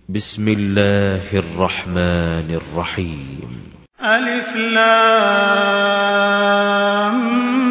بسم الله الرحمن الرحيم. ألف لام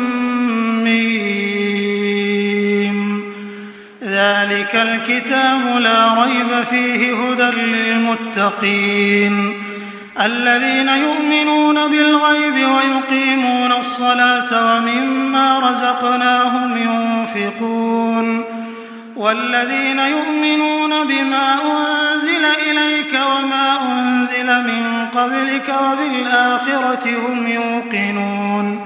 ميم. ذلك الكتاب لا ريب فيه هدى للمتقين الذين يؤمنون بالغيب ويقيمون الصلاة ومما رزقناهم ينفقون والذين يؤمنون بما أنزل إليك وما أنزل من قبلك وبالآخرة هم يوقنون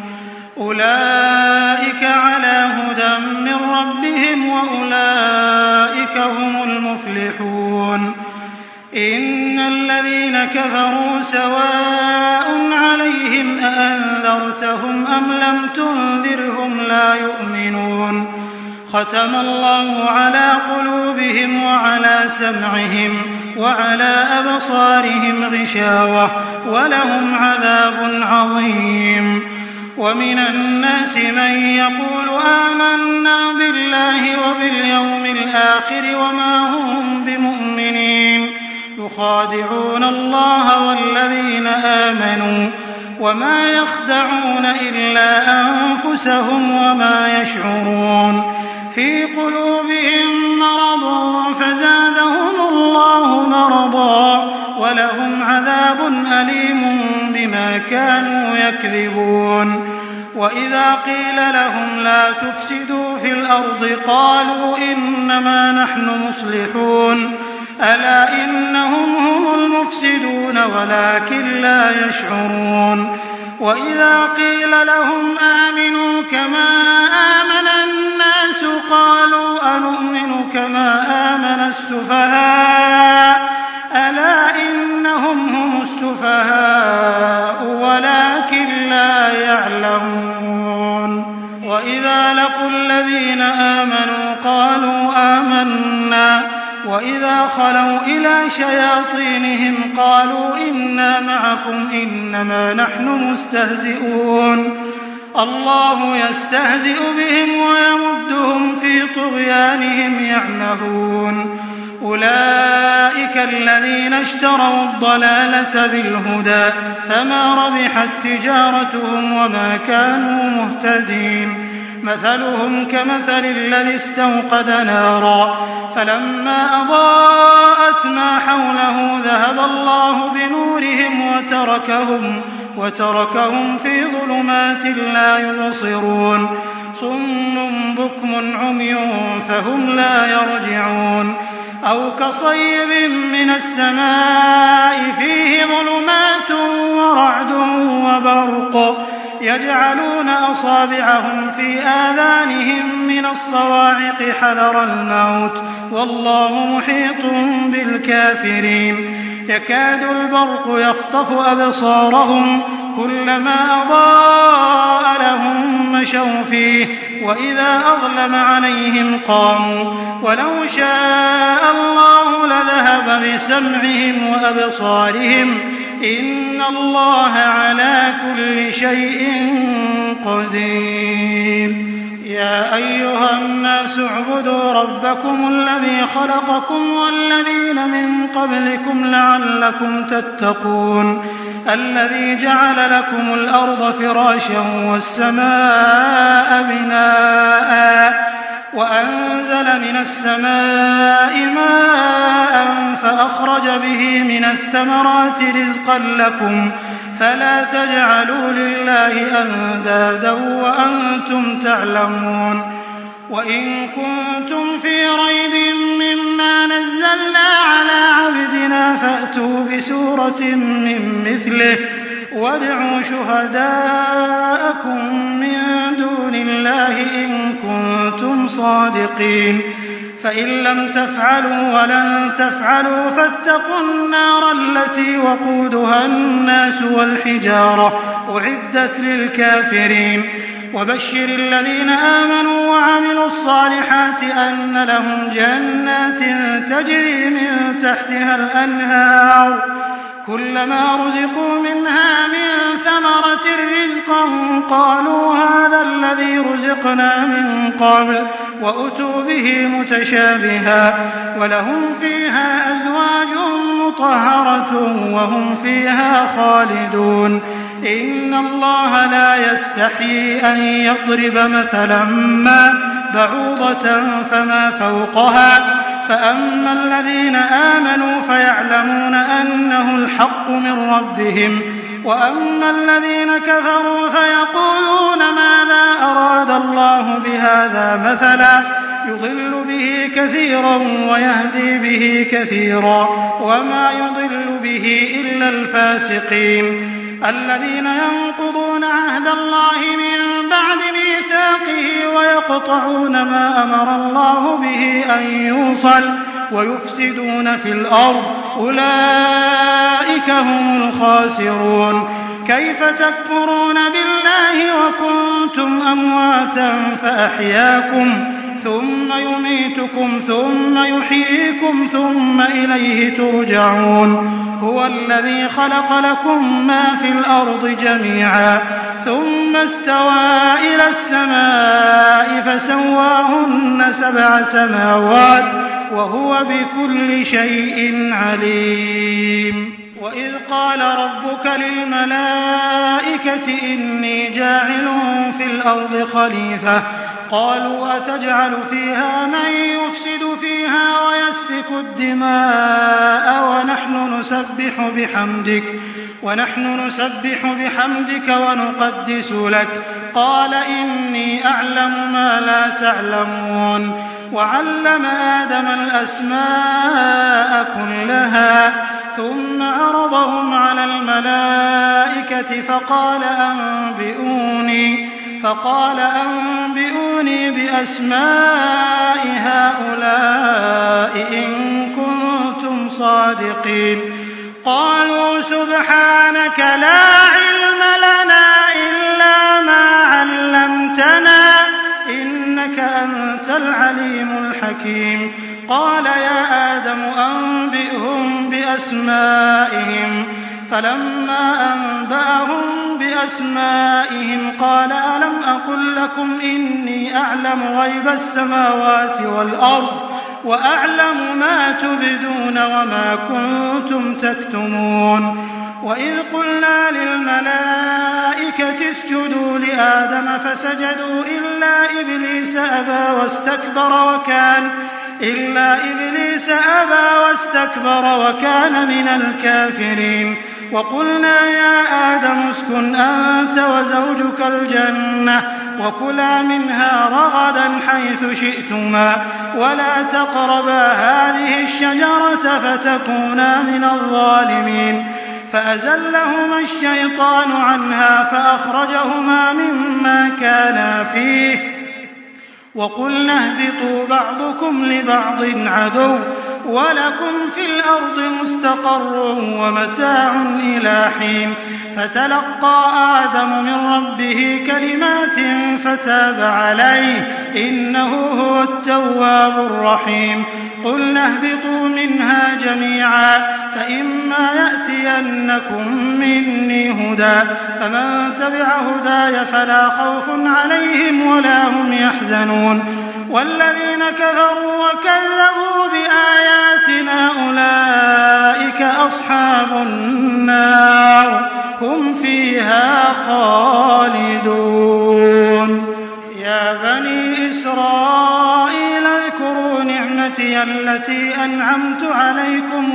أولئك على هدى من ربهم وأولئك هم المفلحون. إن الذين كفروا سواء عليهم أأنذرتهم أم لم تنذرهم لا يؤمنون. ختم الله على قلوبهم وعلى سمعهم وعلى أبصارهم غشاوة ولهم عذاب عظيم. ومن الناس من يقول آمنا بالله وباليوم الآخر وما هم بمؤمنين يخادعون الله والذين آمنوا وما يخدعون إلا أنفسهم وما يشعرون. في قلوبهم مرض فزادهم الله مرضا ولهم عذاب أليم بما كانوا يكذبون. وإذا قيل لهم لا تفسدوا في الأرض قالوا إنما نحن مصلحون ألا إنهم هم المفسدون ولكن لا يشعرون. وإذا قيل لهم آمنوا كما آمن الناس قالوا أنؤمن كما آمن السفهاء ألا إنهم هم السفهاء ولكن لا يعلمون. وإذا لقوا الذين آمنوا قالوا آمنا وإذا خلوا إلى شياطينهم قالوا إنا معكم إنما نحن مستهزئون. الله يستهزئ بهم ويمدهم في طغيانهم يعمهون. أولئك الذين اشتروا الضلالة بالهدى فما ربحت تجارتهم وما كانوا مهتدين. مثلهم كمثل الذي استوقد نارا فلما أضاءت ما حوله ذهب الله بنورهم وتركهم في ظلمات لا يبصرون. صم بكم عمي فهم لا يرجعون. أو كصيب من السماء فيه ظلمات ورعد وبرق يجعلون أصابعهم في آذانهم من الصواعق حذر الموت والله محيط بالكافرين. يكاد البرق يخطف أبصارهم كلما أضاء لهم مشوا فيه وإذا أظلم عليهم قاموا ولو شاء الله لذهب بسمعهم وأبصارهم إن الله على كل شيء قدير. يا أيها الناس اعبدوا ربكم الذي خلقكم والذين من قبلكم لعلكم تتقون. الذي جعل لكم الأرض فراشا والسماء بناء وأنزل من السماء ماء فأخرج به من الثمرات رزقا لكم فلا تجعلوا لله أندادا وأنتم تعلمون. وإن كنتم في ريب مما نزلنا على عبدنا فأتوا بسورة من مثله وادعوا شهداءكم من دون الله إن كنتم صادقين. فإن لم تفعلوا ولن تفعلوا فاتقوا النار التي وقودها الناس والحجارة أعدت للكافرين. وبشر الذين آمنوا وعملوا الصالحات أن لهم جنات تجري من تحتها الأنهار كلما رزقوا منها من ثمرة رزقا قالوا هذا الذي رزقنا من قبل وأتوا به متشابها ولهم فيها أزواج مطهرة وهم فيها خالدون إن الله لا يستحيي أن يضرب مثلا ما بعوضة فما فوقها فأما الذين آمنوا فيعلمون أنه الحق من ربهم وأما الذين كفروا فيقولون ماذا أراد الله بهذا مثلا يضل به كثيرا ويهدي به كثيرا وما يضل به إلا الفاسقين الذين ينقضون عهد الله من بعد ميثاقه ويقطعون ما أمر الله به أن يوصل ويفسدون في الأرض أولئك هم الخاسرون كيف تكفرون بالله وكنتم أمواتا فأحياكم ثم يميتكم ثم يحييكم ثم إليه ترجعون هو الذي خلق لكم ما في الأرض جميعا ثم استوى إلى السماء فسواهن 7 سماوات وهو بكل شيء عليم وإذ قال ربك للملائكة إني جاعل في الأرض خليفة قالوا أتجعل فيها من يفسد فيها ويسفك الدماء ونحن نسبح بحمدك ونقدس لك قال إني أعلم ما لا تعلمون وعلم آدم الأسماء كلها ثم عرضهم على الملائكة فقال أنبئوني بأسماء هؤلاء إن كنتم صادقين قالوا سبحانك لا علم لنا إلا ما علمتنا إنك أنت العليم الحكيم قال يا آدم أنبئهم بأسمائهم فلما أنبأهم بأسمائهم قال ألم أقل لكم إني أعلم غيب السماوات والأرض وأعلم ما تبدون وما كنتم تكتمون وإذ قلنا للملائكة اسجدوا لآدم فسجدوا إلا إبليس أبى واستكبر وكان من الكافرين وقلنا يا آدم اسكن أنت وزوجك الجنة وكلا منها رغدا حيث شئتما ولا تقربا هذه الشجرة فتكونا من الظالمين فأزلهما الشيطان عنها فأخرجهما مما كانا فيه وقلنا اهبطوا بعضكم لبعض عدو ولكم في الأرض مستقر ومتاع إلى حين فتلقى آدم من ربه كلمات فتاب عليه إنه هو التواب الرحيم قلنا اهبطوا منها جميعا فإما يأتينكم مني هدى فمن تبع هداي فلا خوف عليهم ولا هم يحزنون والذين كفروا وكذبوا بآياتنا أولئك أصحاب النار هم فيها خالدون يا بني إسرائيل اذكروا نعمتي التي أنعمت عليكم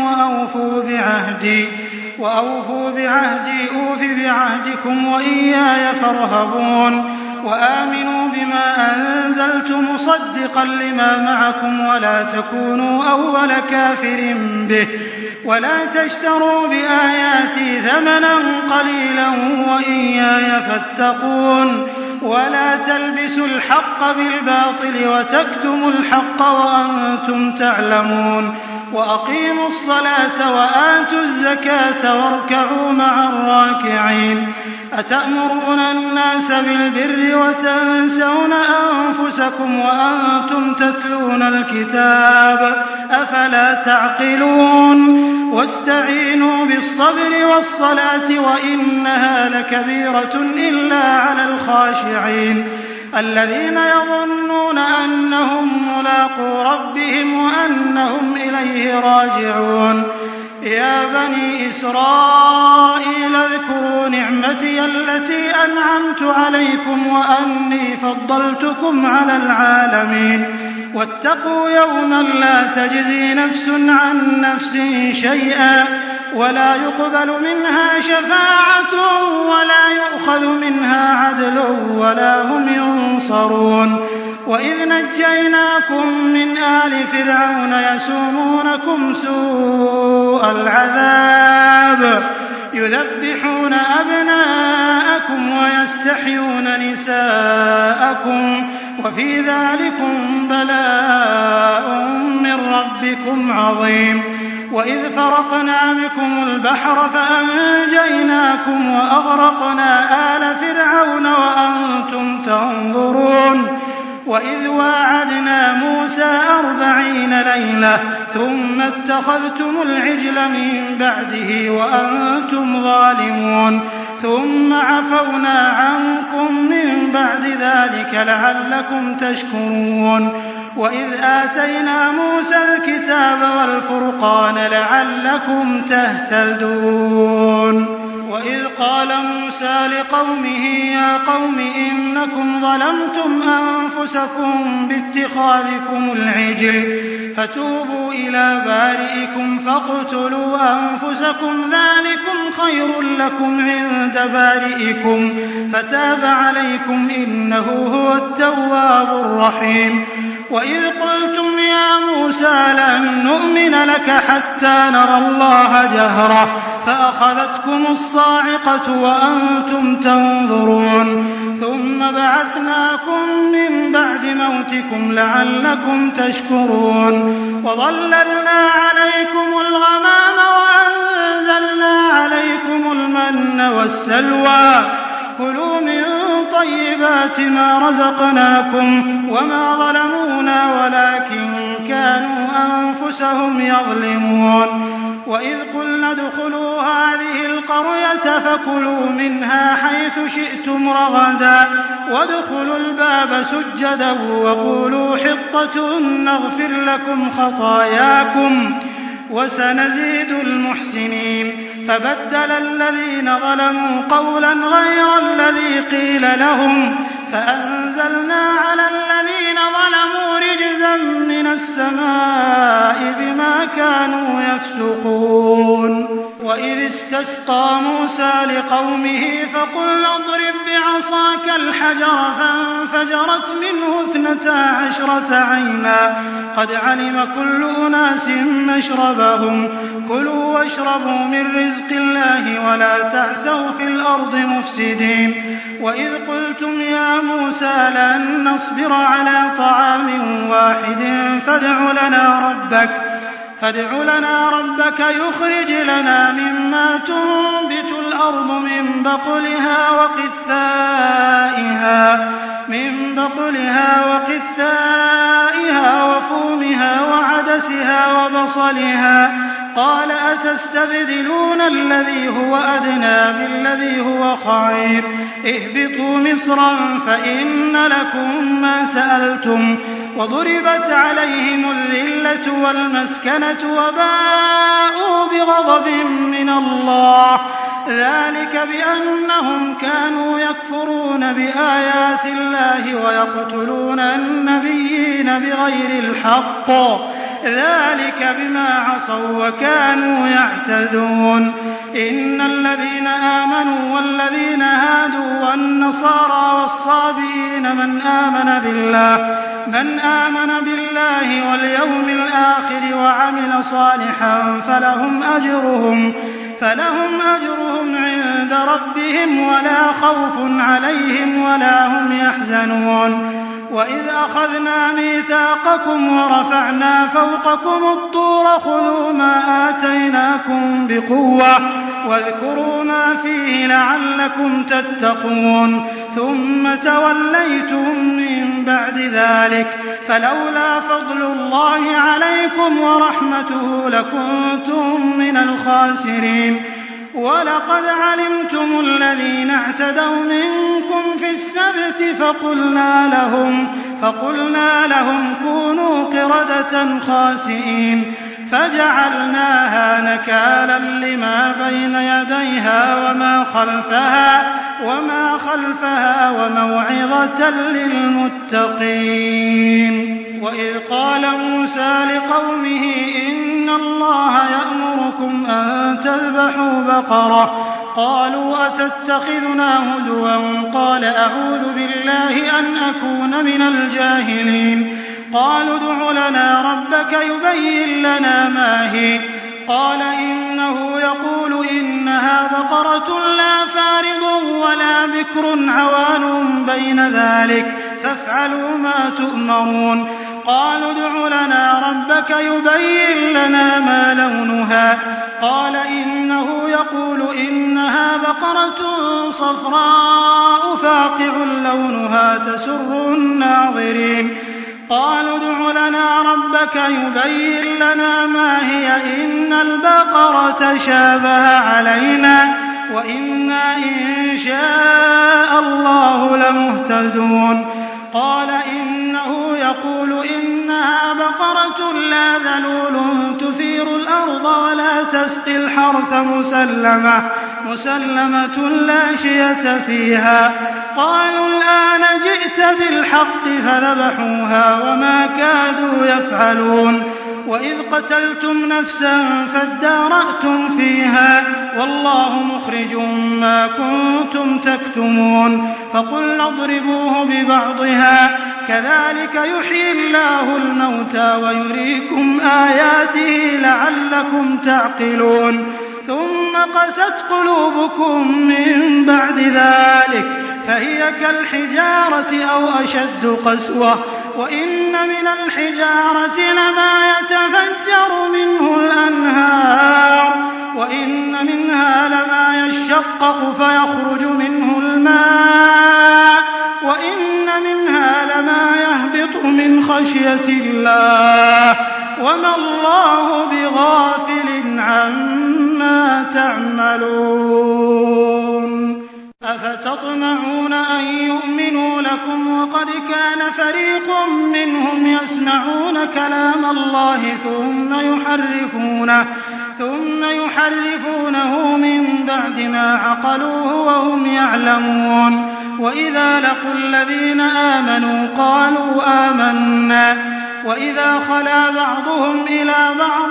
وأوفوا بعهدي أوف بعهدكم وإياي فارهبون وآمنوا بما أنزلت مصدقا لما معكم ولا تكونوا أول كافر به ولا تشتروا بآياتي ثمنا قليلا وإياي فاتقون ولا تلبسوا الحق بالباطل وتكتموا الحق وأنتم تعلمون وأقيموا الصلاة وآتوا الزكاة واركعوا مع الراكعين أتأمرون الناس بالبر وتنسون أنفسكم وأنتم تتلون الكتاب أفلا تعقلون واستعينوا بالصبر والصلاة وإنها لكبيرة إلا على الخاشعين الذين يظنون أنهم ملاقو ربهم وأنهم إليه راجعون يا بني إسرائيل اذكروا نعمتي التي أنعمت عليكم وأني فضلتكم على العالمين واتقوا يوما لا تجزي نفس عن نفس شيئا ولا يقبل منها شفاعة ولا يؤخذ منها عدل ولا هم ينصرون وإذ نجيناكم من آل فرعون يسومونكم سوء العذاب يذبحون أبناءكم ويستحيون نساءكم وفي ذلكم بلاء من ربكم عظيم وإذ فرقنا بكم البحر فأنجيناكم وأغرقنا آل فرعون وأنتم تنظرون وإذ واعدنا موسى 40 ليلة ثم اتخذتم العجل من بعده وأنتم ظالمون ثم عفونا عنكم من بعد ذلك لعلكم تشكرون وإذ آتينا موسى الكتاب والفرقان لعلكم تهتدون وإذ قال موسى لقومه يا قوم إنكم ظلمتم أنفسكم باتخاذكم العجل فتوبوا إلى بارئكم فاقتلوا أنفسكم ذلكم خير لكم عند بارئكم فتاب عليكم إنه هو التواب الرحيم وإذ قلتم يا موسى لن نؤمن لك حتى نرى الله جهرة فأخذتكم الصاعقة وأنتم تنظرون ثم بعثناكم من بعد موتكم لعلكم تشكرون وظللنا عليكم الغمام وأنزلنا عليكم المن والسلوى كلوا من طيبات ما رزقناكم وما ظلمونا ولكن كانوا أنفسهم يظلمون وإذ قلنا ادخلوا هذه القرية فكلوا منها حيث شئتم رغدا وادخلوا الباب سجدا وقولوا حطة نغفر لكم خطاياكم وسنزيد المحسنين فبدل الذين ظلموا قولا غير الذي قيل لهم فأنزلنا على الذين ظلموا رجزا من السماء بما كانوا يفسقون وإذ استسقى موسى لقومه فقل اضرب بعصاك الحجر فانفجرت منه 12 عينا قد علم كل أناس مشربهم كلوا واشربوا من رزق الله ولا تعثوا في الأرض مفسدين وإذ قلتم يا موسى لن نصبر على طعام واحد فادع لنا ربك يخرج لنا مما تنبت الأرض من بقلها وقثائها وفومها وعدسها وبصلها قال أتستبدلون الذي هو أدنى بالذي هو خير اهبطوا مصرا فإن لكم ما سألتم وضربت عليهم الذلة والمسكنة وباءوا بغضب من الله ذلك بأنهم كانوا يكفرون بآيات الله ويقتلون النبيين بغير الحق ذلك بما عصوا وكانوا يعتدون إن الذين آمنوا والذين هادوا والنصارى والصابئين من آمن بالله واليوم الآخر وعمل صالحا فلهم أجرهم عند ربهم ولا خوف عليهم ولا هم يحزنون وإذ أخذنا ميثاقكم ورفعنا فوقكم الطور خذوا ما آتيناكم بقوة واذكروا ما فيه لعلكم تتقون ثم توليتم من بعد ذلك فلولا فضل الله عليكم ورحمته لكنتم من الخاسرين ولقد علمتم الذين اعتدوا منكم في السبت فقلنا لهم كونوا قردة خاسئين فجعلناها نكالا لما بين يديها وما خلفها وموعظة للمتقين. وإذ قال موسى لقومه إن الله يأمركم أن تذبحوا بقرة قالوا أتتخذنا هزوا قال أعوذ بالله أن أكون من الجاهلين. قالوا ادع لنا ربك يبين لنا ما هي قال إنه يقول إنها بقرة لا فارض ولا بكر عوان بين ذلك فافعلوا ما تؤمرون. قالوا ادع لنا ربك يبين لنا ما لونها قال إنه يقول إنها بقرة صفراء فاقع لونها تسر الناظرين. قالوا ادع لنا ربك يبين لنا ما هي إن البقرة شابه علينا وإنا إن شاء الله لمهتدون. قال إنه يقول إنها بقرة لا ذلول تثير الأرض ولا تسقي الحرث مسلمة لا شية فيها. قالوا الآن جئت بالحق فذبحوها وما كادوا يفعلون. وإذ قتلتم نفسا فادارأتم فيها والله مخرج ما كنتم تكتمون. فقلنا اضربوه ببعضها كذلك يحيي الله الموتى ويريكم آياته لعلكم تعقلون. ثم قست قلوبكم من بعد ذلك فهي كالحجارة أو أشد قسوة وإن من الحجارة لما يتفجر منه الأنهار وإن منها لما يشقق فيخرج منه الماء وإن منها لما يهبط من خشية الله وما الله بغافل عما تعملون. أفتطمعون أن يؤمنوا لكم وقد كان فريق منهم يسمعون كلام الله ثم يحرفونه من بعد ما عقلوه وهم يعلمون. وإذا لقوا الذين آمنوا قالوا آمنا وإذا خلا بعضهم إلى بعض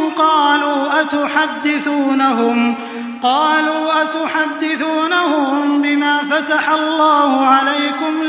قالوا أتحدثونهم بما فتح الله عليكم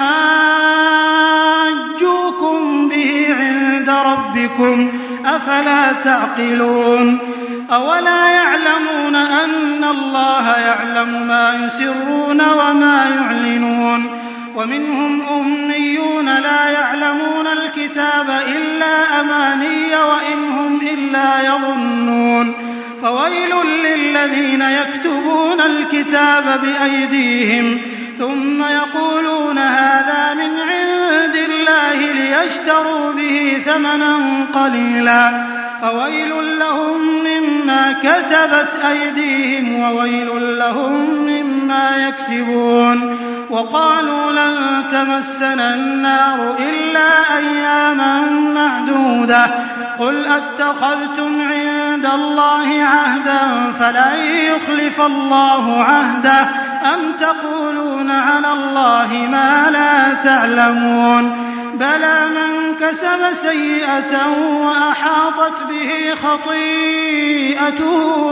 ليحاجوكم به عند ربكم أفلا تعقلون. أولا يعلمون أن الله يعلم ما يسرون وما يعلنون. ومنهم أميون لا يعلمون الكتاب إلا أماني وإن هم إلا يظنون. فويل للذين يكتبون الكتاب بأيديهم ثم يقولون هذا من عند الله ليشتروا به ثمنا قليلا فويل لهم مما كتبت أيديهم وويل لهم مما يكسبون. وقالوا لن تمسنا النار إلا أياما معدودة قل أتخذتم عند الله عهدا فلن يخلف الله عهده أم تقولون على الله ما لا تعلمون. بلى من كسب سيئة وأحاطت به خطيئته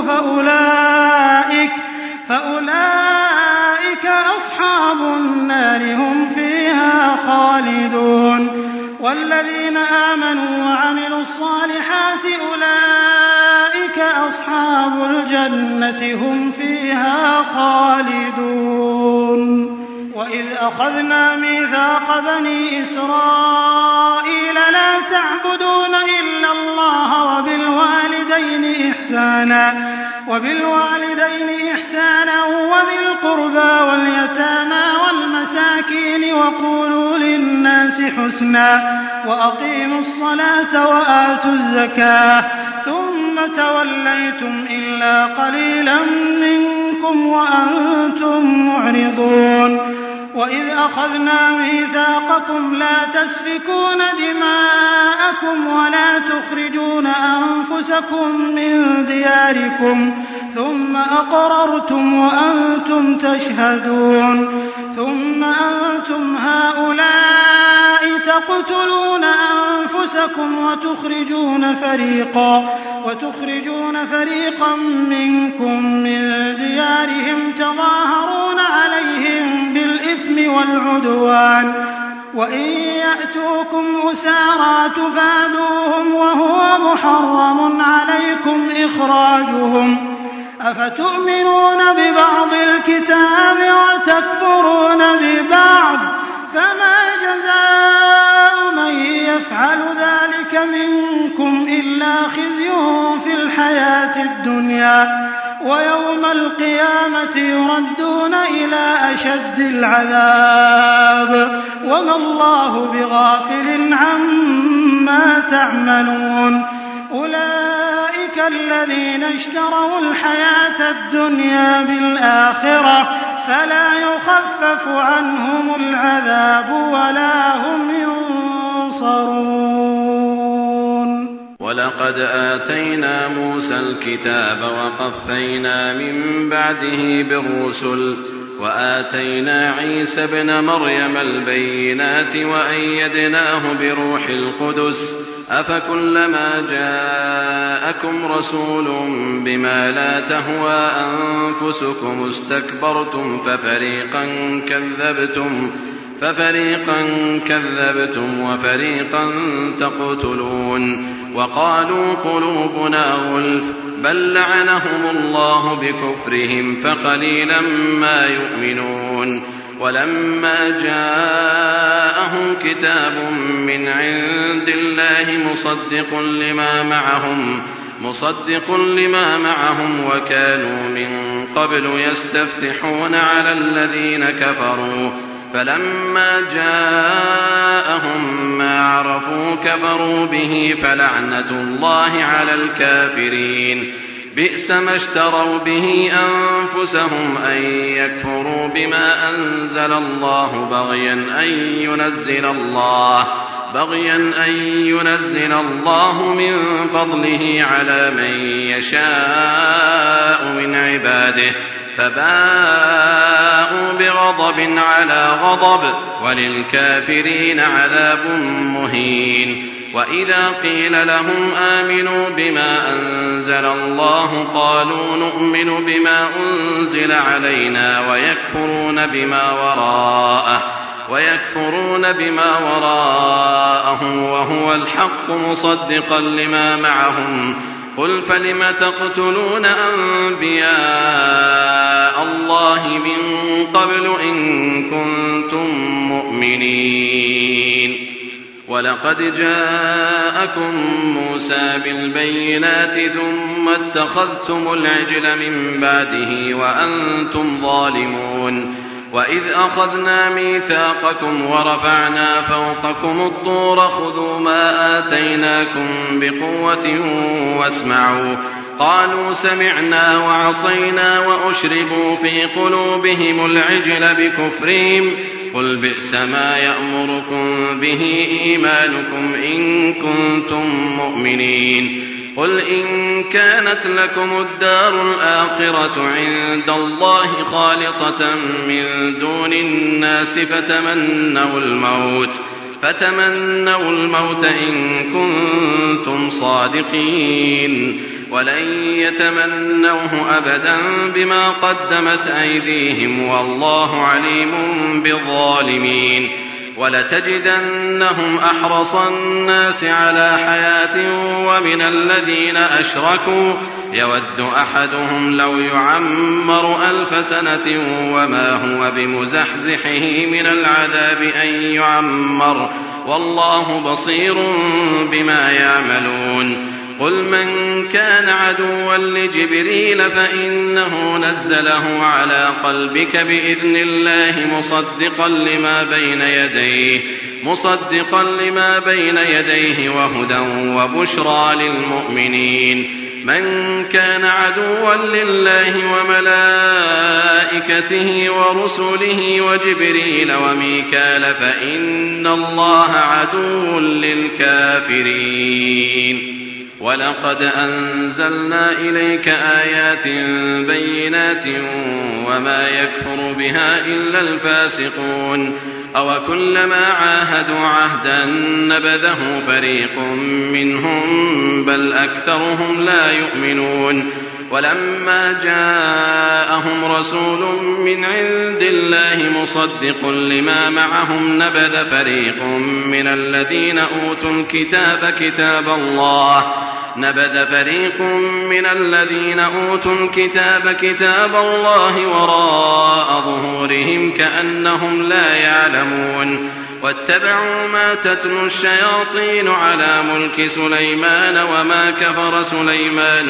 فأولئك أصحاب النار هم فيها خالدون. والذين آمنوا وعملوا الصالحات أولئك أصحاب الجنة هم فيها خالدون. وإذ أخذنا ميثاق بني إسرائيل لا تعبدون إلا الله وبالوالدين إحسانا وذي القربى واليتامى والمساكين وقولوا للناس حسنا وأقيموا الصلاة وآتوا الزكاة ثم توليتم إلا قليلا منكم وأنتم معرضون. وإذ أخذنا ميثاقكم لا تسفكون دماءكم ولا تخرجون أنفسكم من دياركم ثم أقررتم وأنتم تشهدون ثم أنتم هؤلاء تقتلون أنفسكم وتخرجون فريقا منكم من ديارهم تظاهرون عليهم بالإثم والعدوان وإن يأتوكم أسارى تفادوهم وهو محرم عليكم إخراجهم أفتؤمنون ببعض الكتاب وتكفرون ببعض فما جزاء من يفعل ذلك منكم إلا خزي في الحياة الدنيا ويوم القيامة يردون إلى أشد العذاب وما الله بغافل عما تعملون أولئك الذين اشتروا الحياة الدنيا بالآخرة فلا يخفف عنهم العذاب ولا هم ينصرون. ولقد آتينا موسى الكتاب وقفينا من بعده بالرسل وآتينا عيسى ابن مريم البينات وأيدناه بروح القدس أفكلما جاءكم رسول بما لا تهوى أنفسكم استكبرتم ففريقا كذبتم وفريقا تقتلون وقالوا قلوبنا غلف بل لعنهم الله بكفرهم فقليلا ما يؤمنون ولما جاءهم كتاب من عند الله مصدق لما معهم وكانوا من قبل يستفتحون على الذين كفروا فلما جاءهم ما عرفوا كفروا به فلعنة الله على الكافرين بئس ما اشتروا به أنفسهم أن يكفروا بما أنزل الله بغيا أن ينزل الله من فضله على من يشاء من عباده فباءوا بغضب على غضب وللكافرين عذاب مهين. وإذا قيل لهم آمنوا بما أنزل الله قالوا نؤمن بما أنزل علينا ويكفرون بما وراءه وهو الحق مصدقا لما معهم قل فلم تقتلون أنبياء الله من قبل إن كنتم مؤمنين. ولقد جاءكم موسى بالبينات ثم اتخذتم العجل من بعده وأنتم ظالمون وإذ أخذنا ميثاقكم ورفعنا فوقكم الطور خذوا ما آتيناكم بقوة واسمعوا قالوا سمعنا وعصينا وأشربوا في قلوبهم العجل بكفرهم قل بئس ما يأمركم به إيمانكم إن كنتم مؤمنين. قل إن كانت لكم الدار الآخرة عند الله خالصة من دون الناس فتمنوا الموت إن كنتم صادقين ولن يتمنوه أبدا بما قدمت أيديهم والله عليم بالظالمين. ولتجدنهم أحرص الناس على حياة ومن الذين أشركوا يود أحدهم لو يعمر 1000 سنة وما هو بمزحزحه من العذاب أن يعمر والله بصير بما يعملون. قل من كان عدوا لجبريل فإنه نزله على قلبك بإذن الله مصدقا لما بين يديه وهدى وبشرى للمؤمنين. من كان عدوا لله وملائكته ورسله وجبريل وميكال فإن الله عدو للكافرين. ولقد أنزلنا إليك آيات بينات وما يكفر بها إلا الفاسقون. أوكلما عاهدوا عهدا نبذه فريق منهم بل أكثرهم لا يؤمنون. ولما جاءهم رسول من عند الله مصدق لما معهم نبذ فريق من الذين أوتوا الكتاب كتاب الله وراء ظهورهم كأنهم لا يعلمون. واتبعوا ما تتلو الشياطين على ملك سليمان وما كفر سليمان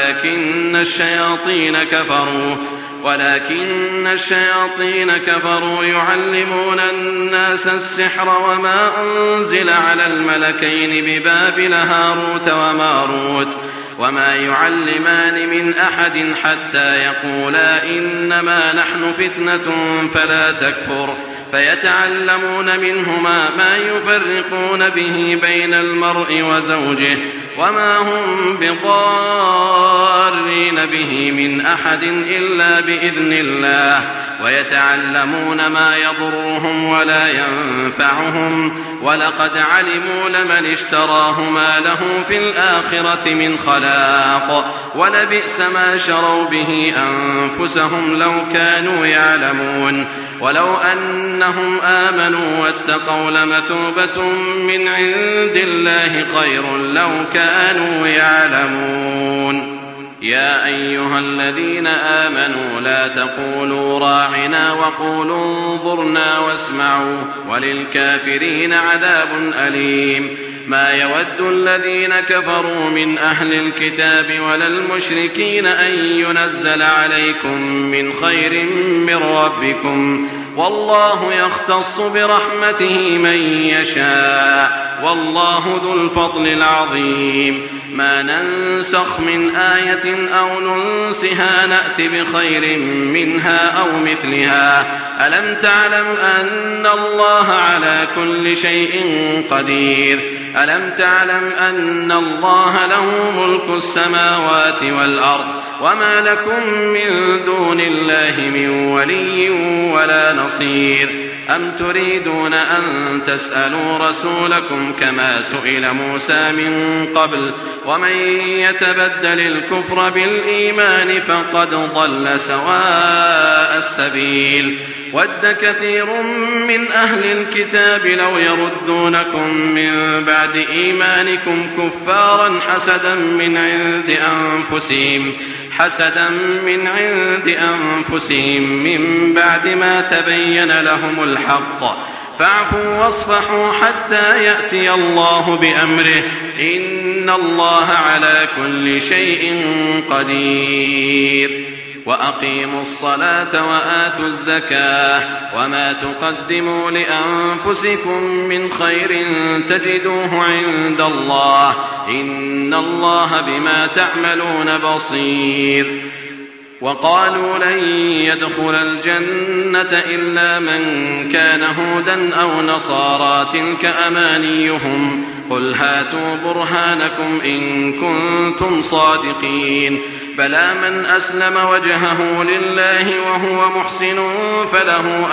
ولكن الشياطين كفروا يعلمون الناس السحر وما أنزل على الملكين ببابل هاروت وماروت وما يعلمان من أحد حتى يقولا إنما نحن فتنة فلا تكفر فيتعلمون منهما ما يفرقون به بين المرء وزوجه وما هم بضارين به من أحد إلا بإذن الله ويتعلمون ما يضرهم ولا ينفعهم ولقد علموا لمن اشتراه ما له في الآخرة من خلاق ولبئس ما شروا به أنفسهم لو كانوا يعلمون. ولو أنهم آمنوا واتقوا لمثوبة من عند الله خير لو كانوا يعلمون. يا أيها الذين آمنوا لا تقولوا راعنا وقولوا انظرنا واسمعوا وللكافرين عذاب أليم. ما يود الذين كفروا من أهل الكتاب ولا المشركين أن ينزل عليكم من خير من ربكم والله يختص برحمته من يشاء والله ذو الفضل العظيم. ما ننسخ من آية أو ننسها نأت بخير منها أو مثلها. ألم تعلم أن الله على كل شيء قدير. ألم تعلم أن الله له ملك السماوات والأرض وما لكم من دون الله من ولي ولا نصير. أم تريدون أن تسألوا رسولكم كما سئل موسى من قبل ومن يتبدل الكفر بالإيمان فقد ضل سواء السبيل. ود كثير من أهل الكتاب لو يردونكم من بعد إيمانكم كفارا حسدا من عند أنفسهم من بعد ما تبين لهم الحق فاعفوا واصفحوا حتى يأتي الله بأمره إن الله على كل شيء قدير. وأقيموا الصلاة وآتوا الزكاة وما تقدموا لأنفسكم من خير تجدوه عند الله إن الله بما تعملون بصير. وقالوا لن يدخل الجنة إلا من كان هودا أو نصارى تلك أمانيهم قل هاتوا برهانكم إن كنتم صادقين. بلى من أسلم وجهه لله وهو محسن فله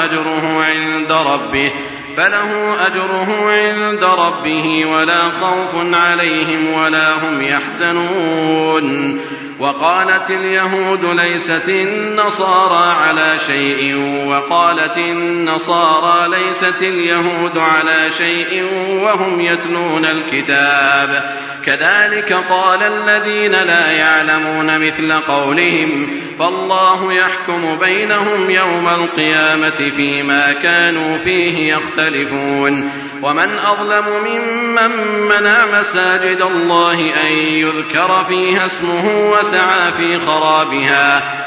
أجره عند ربه ولا خوف عليهم ولا هم يحزنون. وقالت اليهود ليست النصارى على شيء وقالت النصارى ليست اليهود على شيء وهم يتلون الكتاب كذلك قال الذين لا يعلمون مثل قولهم فالله يحكم بينهم يوم القيامة فيما كانوا فيه يختلفون. ومن أظلم ممن منع مساجد الله أن يذكر فيها اسمه وسعى في خرابها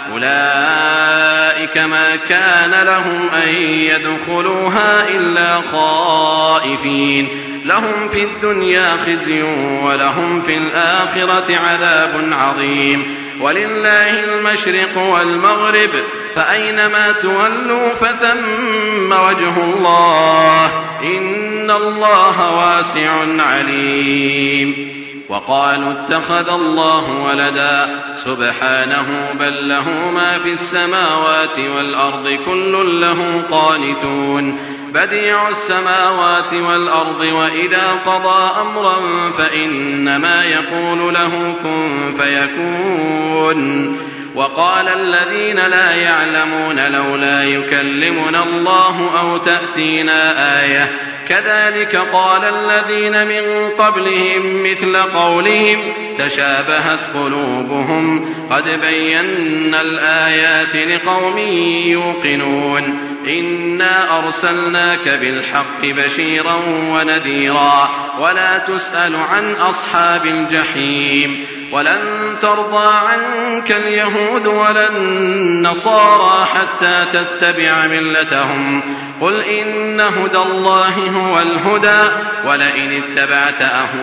أولئك ما كان لهم أن يدخلوها إلا خائفين لهم في الدنيا خزي ولهم في الآخرة عذاب عظيم ولله المشرق والمغرب فأينما تولوا فثم وجه الله إن الله واسع عليم. وقالوا اتخذ الله ولدا سبحانه بل له ما في السماوات والأرض كل له قانتون بديع السماوات والأرض وإذا قضى أمرا فإنما يقول له كن فيكون. وقال الذين لا يعلمون لولا يكلمنا الله أو تأتينا آية كذلك قال الذين من قبلهم مثل قولهم تشابهت قلوبهم قد بينا الآيات لقوم يوقنون إنا أرسلناك بالحق بشيرا ونذيرا ولا تسأل عن أصحاب الجحيم ولن ترضى عنك اليهود ولا النصارى حتى تتبع ملتهم قل إن هدى الله هو الهدى ولئن اتبعت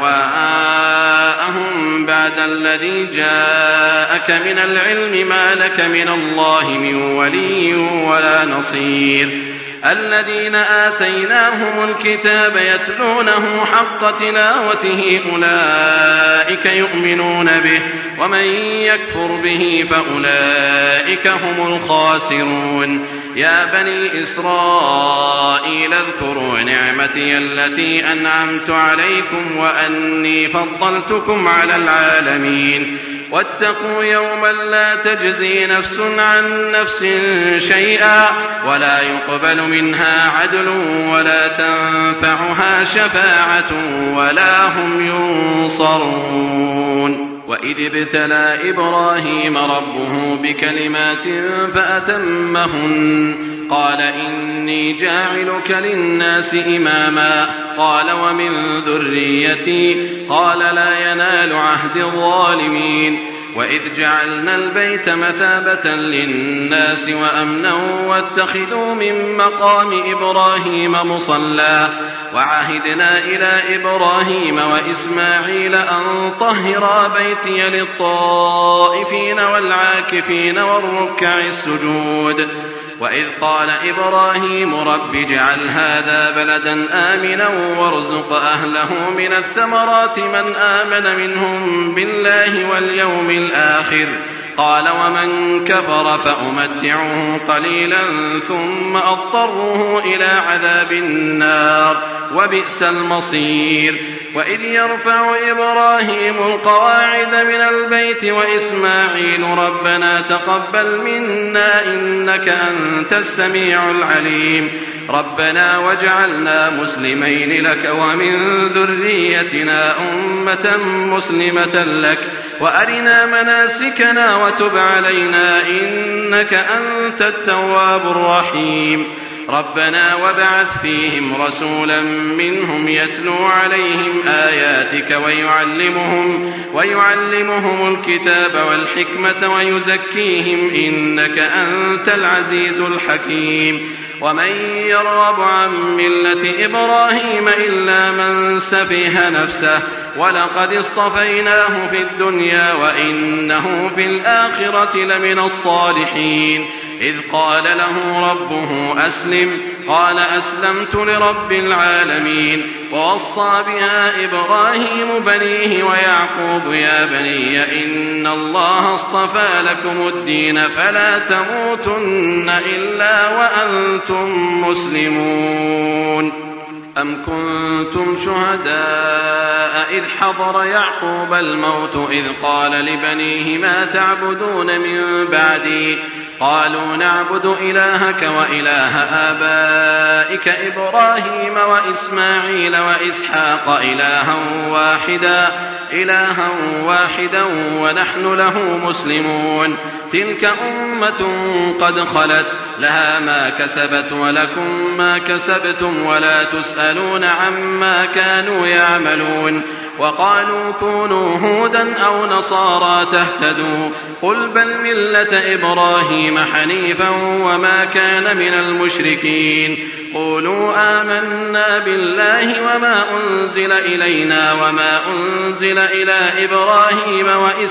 أهواءهم بعد الذي جاءك من العلم ما لك من الله من ولي ولا نصير. الذين آتيناهم الكتاب يتلونه حق تلاوته أولئك يؤمنون به ومن يكفر به فأولئك هم الخاسرون. يا بني إسرائيل اذكروا نعمتي التي أنعمت عليكم وأني فضلتكم على العالمين واتقوا يوما لا تجزي نفس عن نفس شيئا ولا يقبل منها عدل ولا تنفعها شفاعة ولا هم ينصرون. وإذ ابتلى إبراهيم ربه بكلمات فأتمهن قال إني جاعلك للناس إماما قال ومن ذريتي قال لا ينال عهد الظالمين. وإذ جعلنا البيت مثابة للناس وأمنا واتخذوا من مقام إبراهيم مصلى وعهدنا إلى إبراهيم وإسماعيل أن طهرا بيتي للطائفين والعاكفين والركع السجود. وإذ قال إبراهيم رب اجعل هذا بلدا آمنا وارزق أهله من الثمرات من آمن منهم بالله واليوم الآخر قال ومن كفر فأمتعه قليلا ثم أضطره إلى عذاب النار وبئس المصير. وإذ يرفع إبراهيم القواعد من البيت وإسماعيل ربنا تقبل منا إنك أنت السميع العليم ربنا واجعلنا مسلمين لك ومن ذريتنا أمة مسلمة لك وأرنا مناسكنا وتب علينا إنك أنت التواب الرحيم. ربنا وابعث فيهم رسولا منهم يتلو عليهم آياتك ويعلمهم الكتاب والحكمة ويزكيهم إنك أنت العزيز الحكيم. ومن يرغب عن ملة إبراهيم إلا من سفه نفسه ولقد اصطفيناه في الدنيا وإنه في الآخرة لمن الصالحين. إذ قال له ربه أسلم قال أسلمت لرب العالمين. ووصى بها إبراهيم بنيه ويعقوب يا بني إن الله اصطفى لكم الدين فلا تموتن إلا وأنتم مسلمون. أم كنتم شهداء إذ حضر يعقوب الموت إذ قال لبنيه ما تعبدون من بعدي قالوا نعبد إلهك وإله آبائك إبراهيم وإسماعيل وإسحاق إلها واحدا إلها واحدا ونحن له مسلمون تلك أمة قد خلت لها ما كسبت ولكم ما كسبتم ولا تسألون عما كانوا يعملون وقالوا كونوا هودا أو نصارى تهتدوا قل بل ملة إبراهيم حنيفا وما كان من المشركين قولوا آمنا بالله وما أنزل إلينا وما أنزل إلى إبراهيم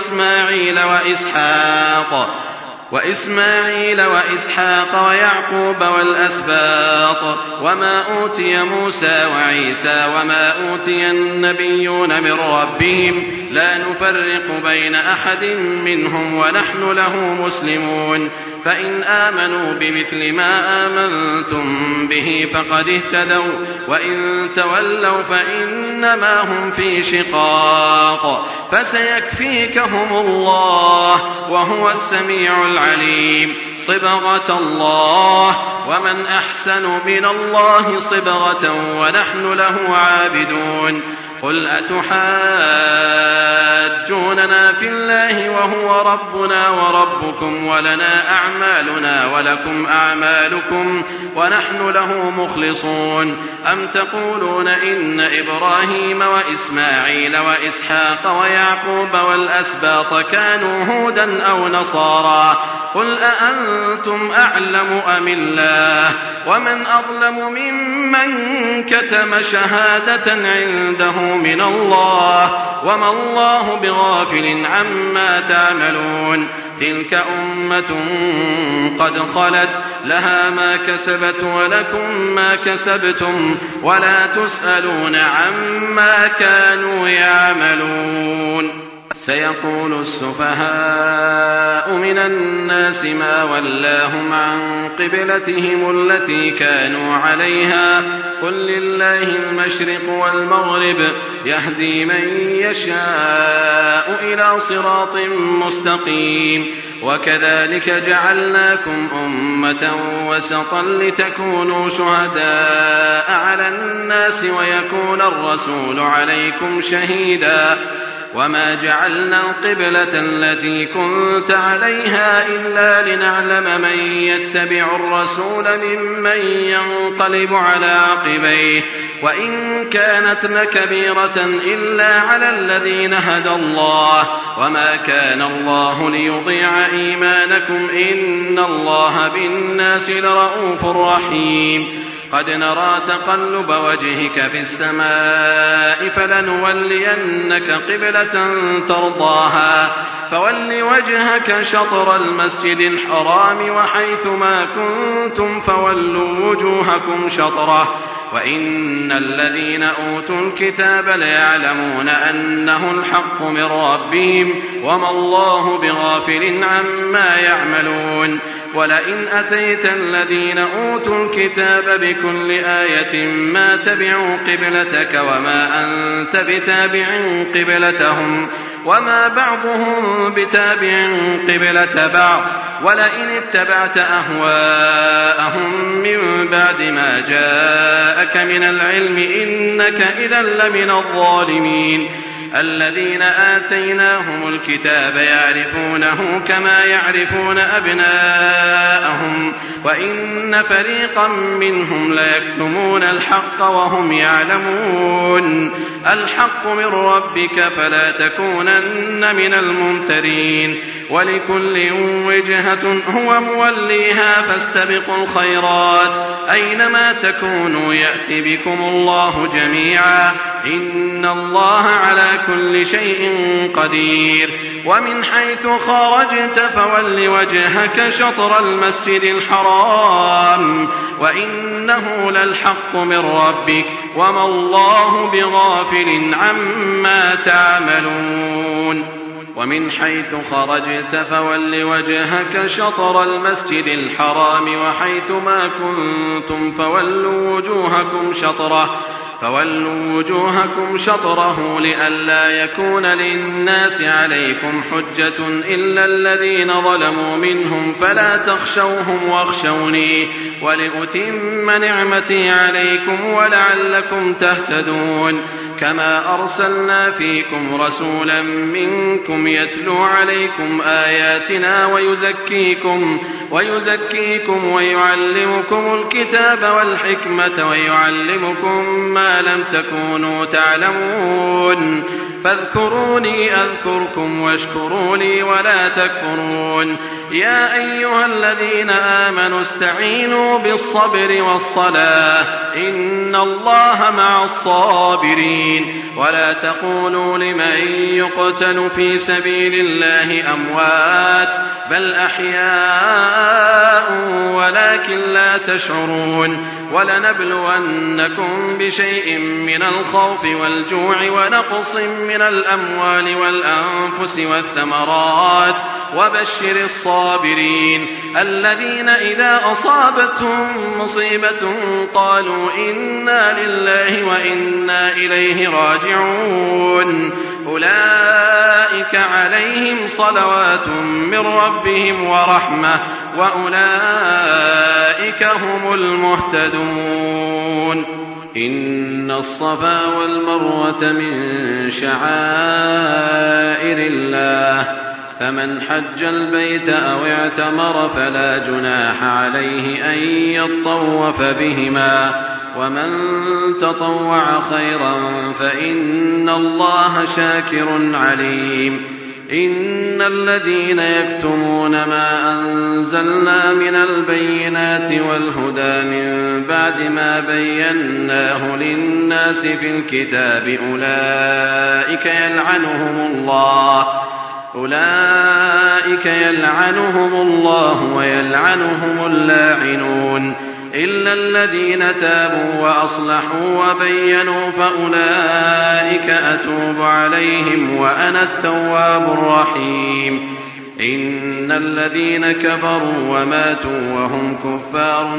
وإسماعيل وإسحاق ويعقوب والأسباط وما أوتي موسى وعيسى وما أوتي النبيون من ربهم لا نفرق بين أحد منهم ونحن له مسلمون فإن آمنوا بمثل ما آمنتم به فقد اهتدوا وإن تولوا فإنما هم في شقاق فسيكفيكهم الله وهو السميع العليم صبغة الله ومن أحسن من الله صبغة ونحن له عابدون قل أتحاجوننا في الله وهو ربنا وربكم ولنا أعمالنا ولكم أعمالكم ونحن له مخلصون أم تقولون إن إبراهيم وإسماعيل وإسحاق ويعقوب والأسباط كانوا هودا أو نصارى قل أأنتم أعلم أم الله ومن أظلم ممن كتم شهادة عنده من الله وما الله بغافل عما تعملون تلك أمة قد خلت لها ما كسبت ولكم ما كسبتم ولا تسألون عما كانوا يعملون سيقول السفهاء من الناس ما ولاهم عن قبلتهم التي كانوا عليها قل لله المشرق والمغرب يهدي من يشاء إلى صراط مستقيم وكذلك جعلناكم أمة وسطا لتكونوا شهداء على الناس ويكون الرسول عليكم شهيدا وما جعلنا القبلة التي كنت عليها إلا لنعلم من يتبع الرسول ممن ينقلب على عقبيه وإن كانت لكبيرة إلا على الذين هدى الله وما كان الله ليضيع إيمانكم إن الله بالناس لرؤوف رحيم قد نرى تقلب وجهك في السماء فلنولينك قبلة ترضاها فول وجهك شطر المسجد الحرام وحيث ما كنتم فولوا وجوهكم شطره وإن الذين أوتوا الكتاب ليعلمون أنه الحق من ربهم وما الله بغافل عما يعملون ولئن أتيت الذين أوتوا الكتاب بكل آية ما تبعوا قبلتك وما أنت بتابع قبلتهم وما بعضهم بتابع قبلة بعض ولئن اتبعت أهواءهم من بعد ما جاءك من العلم إنك إذا لمن الظالمين الذين آتيناهم الكتاب يعرفونه كما يعرفون أبناءهم وإن فريقا منهم ليكتمون الحق وهم يعلمون الحق من ربك فلا تكونن من الممترين ولكل وجهة هو موليها فاستبقوا الخيرات أينما تكونوا يأتي بكم الله جميعا إن الله على كل شيء قدير ومن حيث خرجت فول وجهك شطر المسجد الحرام وإنه للحق من ربك وما الله بغافل عما تعملون ومن حيث خرجت فول وجهك شطر المسجد الحرام وحيث ما كنتم فولوا وجوهكم شطره فولوا وجوهكم شطره لئلا يكون للناس عليكم حجة إلا الذين ظلموا منهم فلا تخشوهم واخشوني ولأتم نعمتي عليكم ولعلكم تهتدون كما أرسلنا فيكم رسولا منكم يتلو عليكم آياتنا ويزكيكم ويعلمكم الكتاب والحكمة ويعلمكم ما لم تكونوا تعلمون فاذكروني أذكركم واشكروا لي ولا تكفرون يا أيها الذين آمنوا استعينوا بالصبر والصلاة إن الله مع الصابرين ولا تقولوا لمن يقتل في سبيل الله أموات بل أحياء ولكن لا تشعرون ولنبلونكم بشيء من الخوف والجوع ونقص من الأموال والأنفس والثمرات وبشر الصابرين الذين إذا أصابتهم مصيبة قالوا إنا لله وإنا إليه راجعون أولئك عليهم صلوات من ربهم ورحمة وأولئك هم المهتدون إن الصفا والمروة من شعائر الله فمن حج البيت أو اعتمر فلا جناح عليه أن يطوف بهما ومن تطوع خيرا فإن الله شاكر عليم إن الذين يكتمون ما أنزلنا من البينات والهدى من بعد ما بيناه للناس في الكتاب أولئك يلعنهم الله ويلعنهم اللاعنون إلا الذين تابوا وأصلحوا وبينوا فأولئك أتوب عليهم وأنا التواب الرحيم إن الذين كفروا وماتوا وهم كفار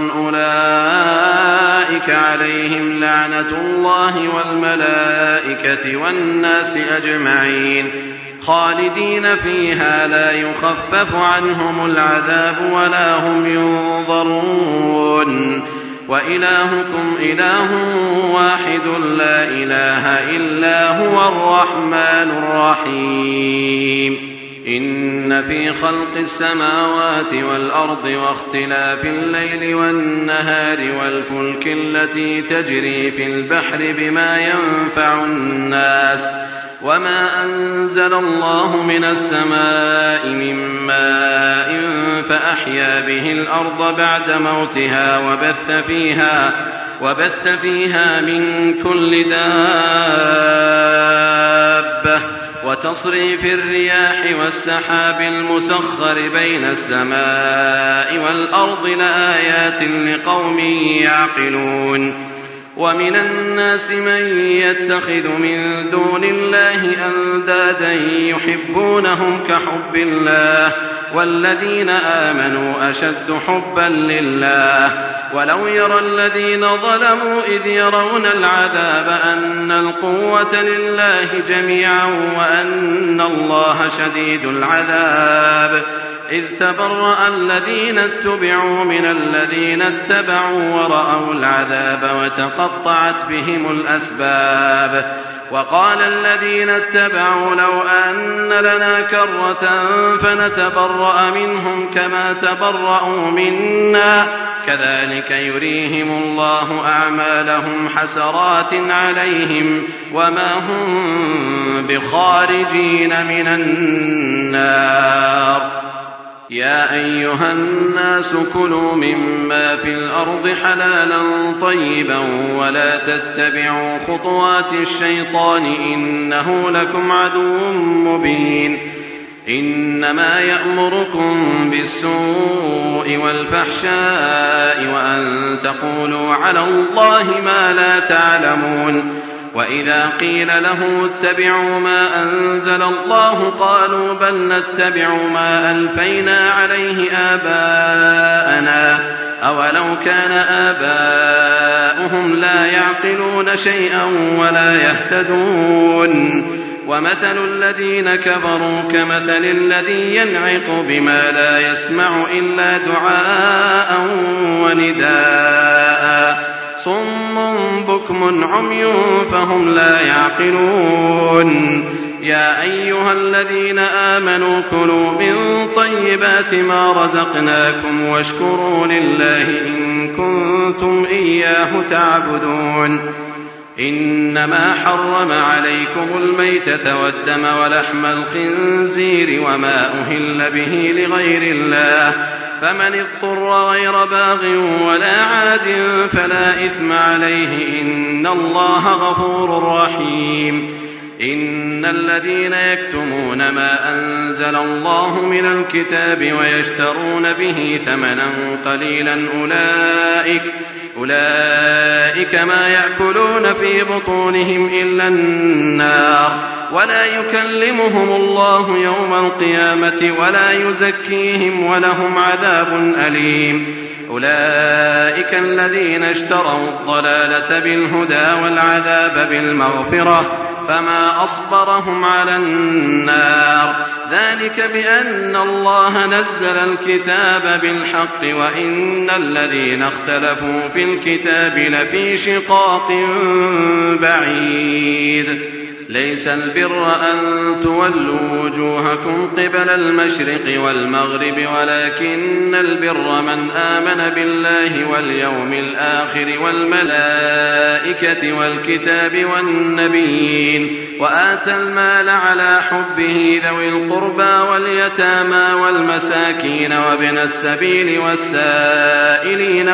أولئك عليهم لعنة الله والملائكة والناس أجمعين خالدين فيها لا يخفف عنهم العذاب ولا هم ينظرون وإلهكم إله واحد لا إله إلا هو الرحمن الرحيم إن في خلق السماوات والأرض واختلاف الليل والنهار والفلك التي تجري في البحر بما ينفع الناس وما أنزل الله من السماء من ماء فأحيا به الأرض بعد موتها وبث فيها من كل دابة وتصريف الرياح والسحاب المسخر بين السماء والأرض لآيات لقوم يعقلون ومن الناس من يتخذ من دون الله أندادا يحبونهم كحب الله والذين آمنوا أشد حبا لله ولو يرى الذين ظلموا إذ يرون العذاب أن القوة لله جميعا وأن الله شديد العذاب إذ تبرأ الذين اتبعوا من الذين اتبعوا ورأوا العذاب وتقطعت بهم الأسباب وقال الذين اتبعوا لو أن لنا كرة فنتبرأ منهم كما تبرأوا منا كذلك يريهم الله أعمالهم حسرات عليهم وما هم بخارجين من النار يا أيها الناس كلوا مما في الأرض حلالا طيبا ولا تتبعوا خطوات الشيطان إنه لكم عدو مبين إنما يأمركم بالسوء والفحشاء وأن تقولوا على الله ما لا تعلمون وإذا قيل له اتبعوا ما أنزل الله قالوا بل نتبع ما ألفينا عليه آباءنا أولو كان آباؤهم لا يعقلون شيئا ولا يهتدون ومثل الذين كفروا كمثل الذي ينعق بما لا يسمع إلا دعاء ونداء صم بكم عمي فهم لا يعقلون يا أيها الذين آمنوا كلوا من طيبات ما رزقناكم واشكروا لله إن كنتم إياه تعبدون إنما حرم عليكم الميتة والدم ولحم الخنزير وما أهل به لغير الله فمن اضطر غير باغ ولا عاد فلا إثم عليه إن الله غفور رحيم إن الذين يكتمون ما أنزل الله من الكتاب ويشترون به ثمنا قليلا أولئك ما يأكلون في بطونهم إلا النار ولا يكلمهم الله يوم القيامة ولا يزكيهم ولهم عذاب أليم أولئك الذين اشتروا الضلالة بالهدى والعذاب بالمغفرة فما أصبرهم على النار ذلك بأن الله نزل الكتاب بالحق وإن الذين اختلفوا في الكتاب لفي شقاق بعيد ليس البر أن تولوا وجوهكم قبل المشرق والمغرب ولكن البر من آمن بالله واليوم الآخر والملائكة والكتاب والنبيين وآتى المال على حبه ذوي القربى واليتامى والمساكين وابن السبيل والسائلين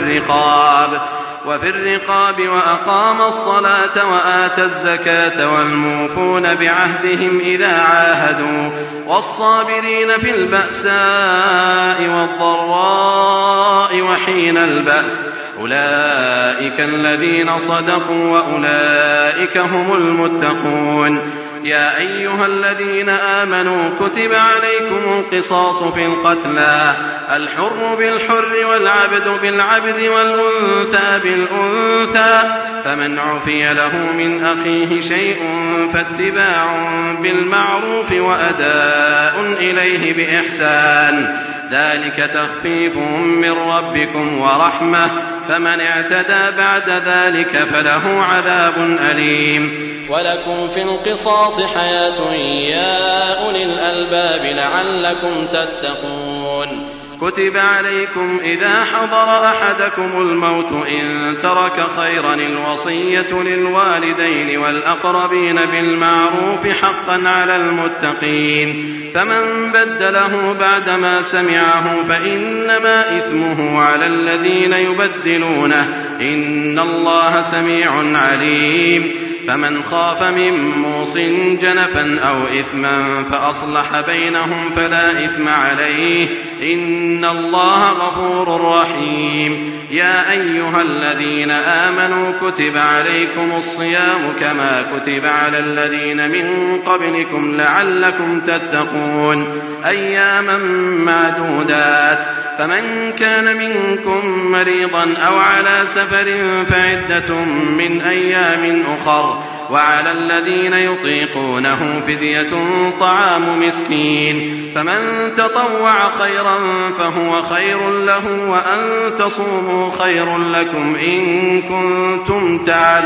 وفي الرقاب وأقام الصلاة وآتى الزكاة والموفون بعهدهم إذا عاهدوا والصابرين في البأساء والضراء وحين البأس أولئك الذين صدقوا وأولئك هم المتقون يا أيها الذين آمنوا كتب عليكم القصاص في القتلى الحر بالحر والعبد بالعبد والأنثى بالأنثى فمن عفي له من أخيه شيء فاتباع بالمعروف وأداء إليه بإحسان ذلك تخفيف من ربكم ورحمة فمن اعتدى بعد ذلك فله عذاب أليم ولكم في القصاص حياة يا أولي الألباب لعلكم تتقون كتب عليكم إذا حضر أحدكم الموت إن ترك خيرا الوصية للوالدين والأقربين بالمعروف حقا على المتقين فمن بدله بعدما سمعه فإنما إثمه على الذين يبدلونه إن الله سميع عليم فمن خاف من موص جنفا أو إثما فأصلح بينهم فلا إثم عليه إن الله غفور رحيم يا أيها الذين آمنوا كتب عليكم الصيام كما كتب على الذين من قبلكم لعلكم تتقون أياما معدودات فمن كان منكم مريضا أو على سفر فعدة من أيام أخر وعلى الذين يطيقونه فدية طعام مسكين فمن تطوع خيرا فهو خير له وأن تصوموا خير لكم إن كنتم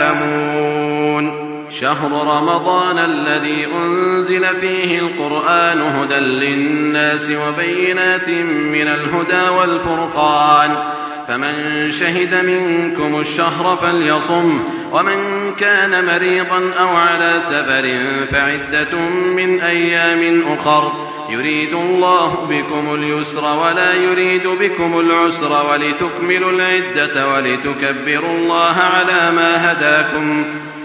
تعلمون شهر رمضان الذي أنزل فيه القرآن هدى للناس وبينات من الهدى والفرقان فمن شهد منكم الشهر فليصم ومن كان مريضا أو على سفر فعدة من أيام أخر يريد الله بكم اليسر ولا يريد بكم العسر ولتكملوا العدة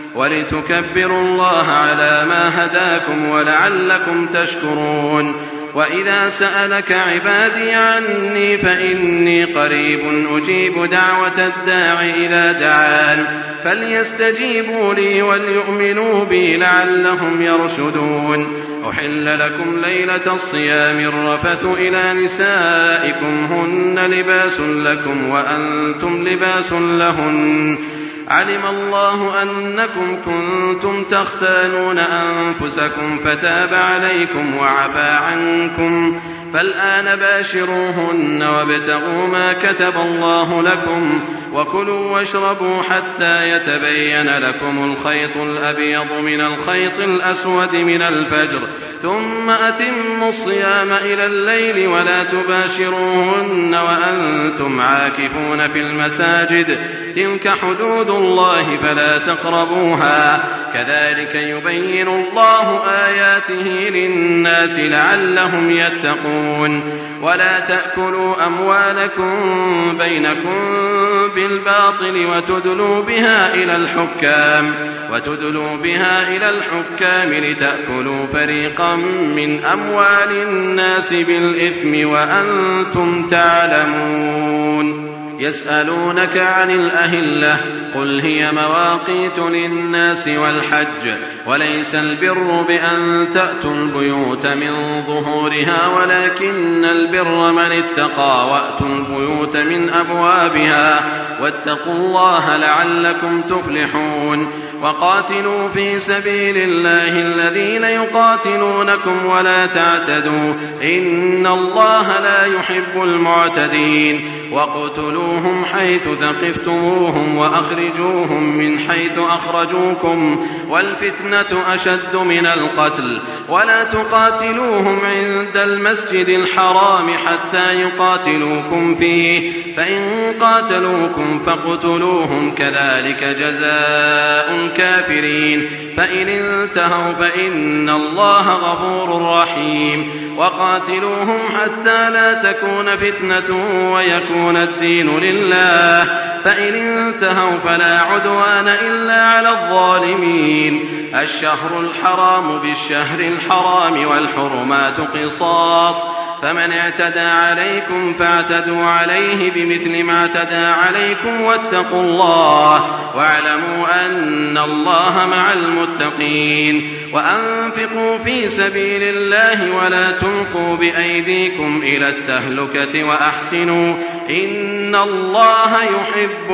ولتكبروا الله على ما هداكم ولعلكم تشكرون وإذا سألك عبادي عني فإني قريب أجيب دعوة الداع إذا دعان فليستجيبوا لي وليؤمنوا بي لعلهم يرشدون. أحل لكم ليلة الصيام الرفث إلى نسائكم هن لباس لكم وأنتم لباس لهن علم الله أنكم كنتم تختانون أنفسكم فتاب عليكم وعفى عنكم فالآن باشروهن وابتغوا ما كتب الله لكم وكلوا واشربوا حتى يتبين لكم الخيط الأبيض من الخيط الأسود من الفجر ثم أتموا الصيام إلى الليل ولا تباشروهن وأنتم عاكفون في المساجد تلك حدود الله فلا تقربوها كذلك يبين الله آياته للناس لعلهم يتقون. ولا تأكلوا أموالكم بينكم بالباطل وتدلوا بها إلى الحكام لتأكلوا فريقا من أموال الناس بالإثم وأنتم تعلمون. يسألونك عن الأهلة قل هي مواقيت للناس والحج وليس البر بأن تأتوا البيوت من ظهورها ولكن البر من اتقى وأتوا البيوت من أبوابها واتقوا الله لعلكم تفلحون. وقاتلوا في سبيل الله الذين يقاتلونكم ولا تعتدوا إن الله لا يحب المعتدين. واقتلوهم حيث ثقفتموهم وأخرجوهم من حيث أخرجوكم والفتنة أشد من القتل ولا تقاتلوهم عند المسجد الحرام حتى يقاتلوكم فيه فإن قاتلوكم فاقتلوهم كذلك جزاء الكافرين فإن انتهوا فإن الله غفور رحيم. وقاتلوهم حتى لا تكون فتنة ويكون الدين لله فإن انتهوا فلا عدوان إلا على الظالمين. الشهر الحرام بالشهر الحرام والحرمات قصاص فمن اعتدى عليكم فاعتدوا عليه بمثل ما اعتدى عليكم واتقوا الله واعلموا أن الله مع المتقين. وأنفقوا في سبيل الله ولا تلقوا بأيديكم إلى التهلكة وأحسنوا إن الله يحب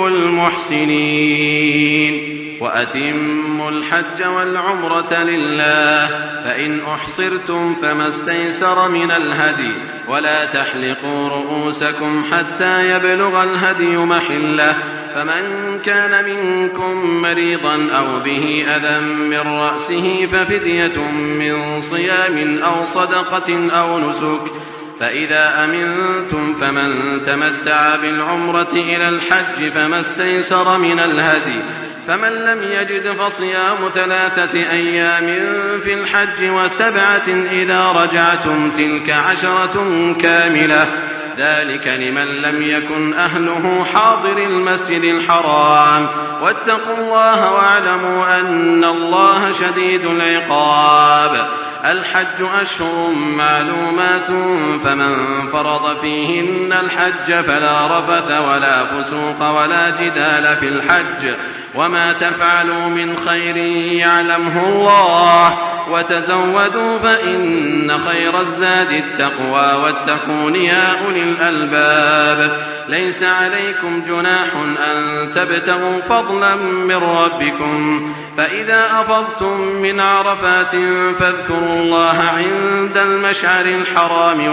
المحسنين. وأتموا الحج والعمرة لله فإن أحصرتم فما استيسر من الهدي ولا تحلقوا رؤوسكم حتى يبلغ الهدي محله فمن كان منكم مريضا أو به أذى من رأسه ففدية من صيام أو صدقة أو نسك فإذا أمنتم فمن تمتع بالعمرة إلى الحج فما استيسر من الهدي فمن لم يجد فصيام 3 أيام في الحج و7 إذا رجعتم تلك 10 كاملة ذلك لمن لم يكن أهله حاضر المسجد الحرام واتقوا الله واعلموا أن الله شديد العقاب. الحج أشهر معلومات فمن فرض فيهن الحج فلا رفث ولا فسوق ولا جدال في الحج وما تفعلوا من خير يعلمه الله وتزودوا فإن خير الزاد التقوى واتقون يا أولي الألباب. ليس عليكم جناح أن تبتغوا فضلا من ربكم فإذا أفضتم من عرفات فاذكروا الله عند المشعر الحرام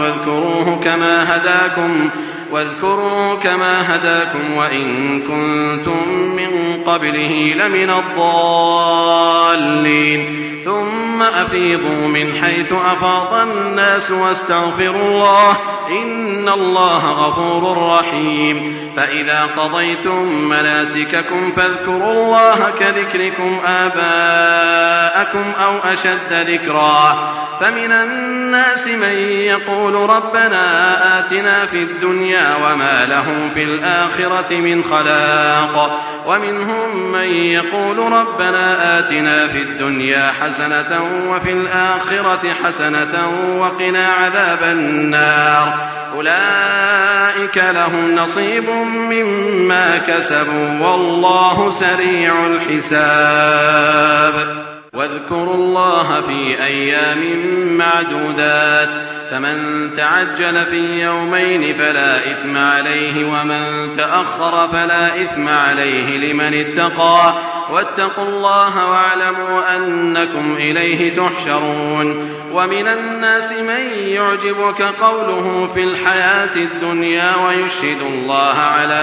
واذكروه كما هداكم وإن كنتم من قبله لمن الضالين. ثم أفيضوا من حيث أفاض الناس واستغفروا الله إن الله غفور رحيم. فإذا قضيتم مناسككم فاذكروا الله كذكركم آباءكم أو أشد ذكرا فمن الناس من يقول ربنا آتنا في الدنيا وما له في الآخرة من خلاق ومنهم من يقول ربنا آتنا في الدنيا حسنة وفي الآخرة حسنة وقنا عذاب النار أولئك لهم نصيب مما كسبوا والله سريع الحساب. واذكروا الله في أيام معدودات فمن تعجل في يومين فلا إثم عليه ومن تأخر فلا إثم عليه لمن اتقى واتقوا الله واعلموا أنكم إليه تحشرون. ومن الناس من يعجبك قوله في الحياة الدنيا ويشهد الله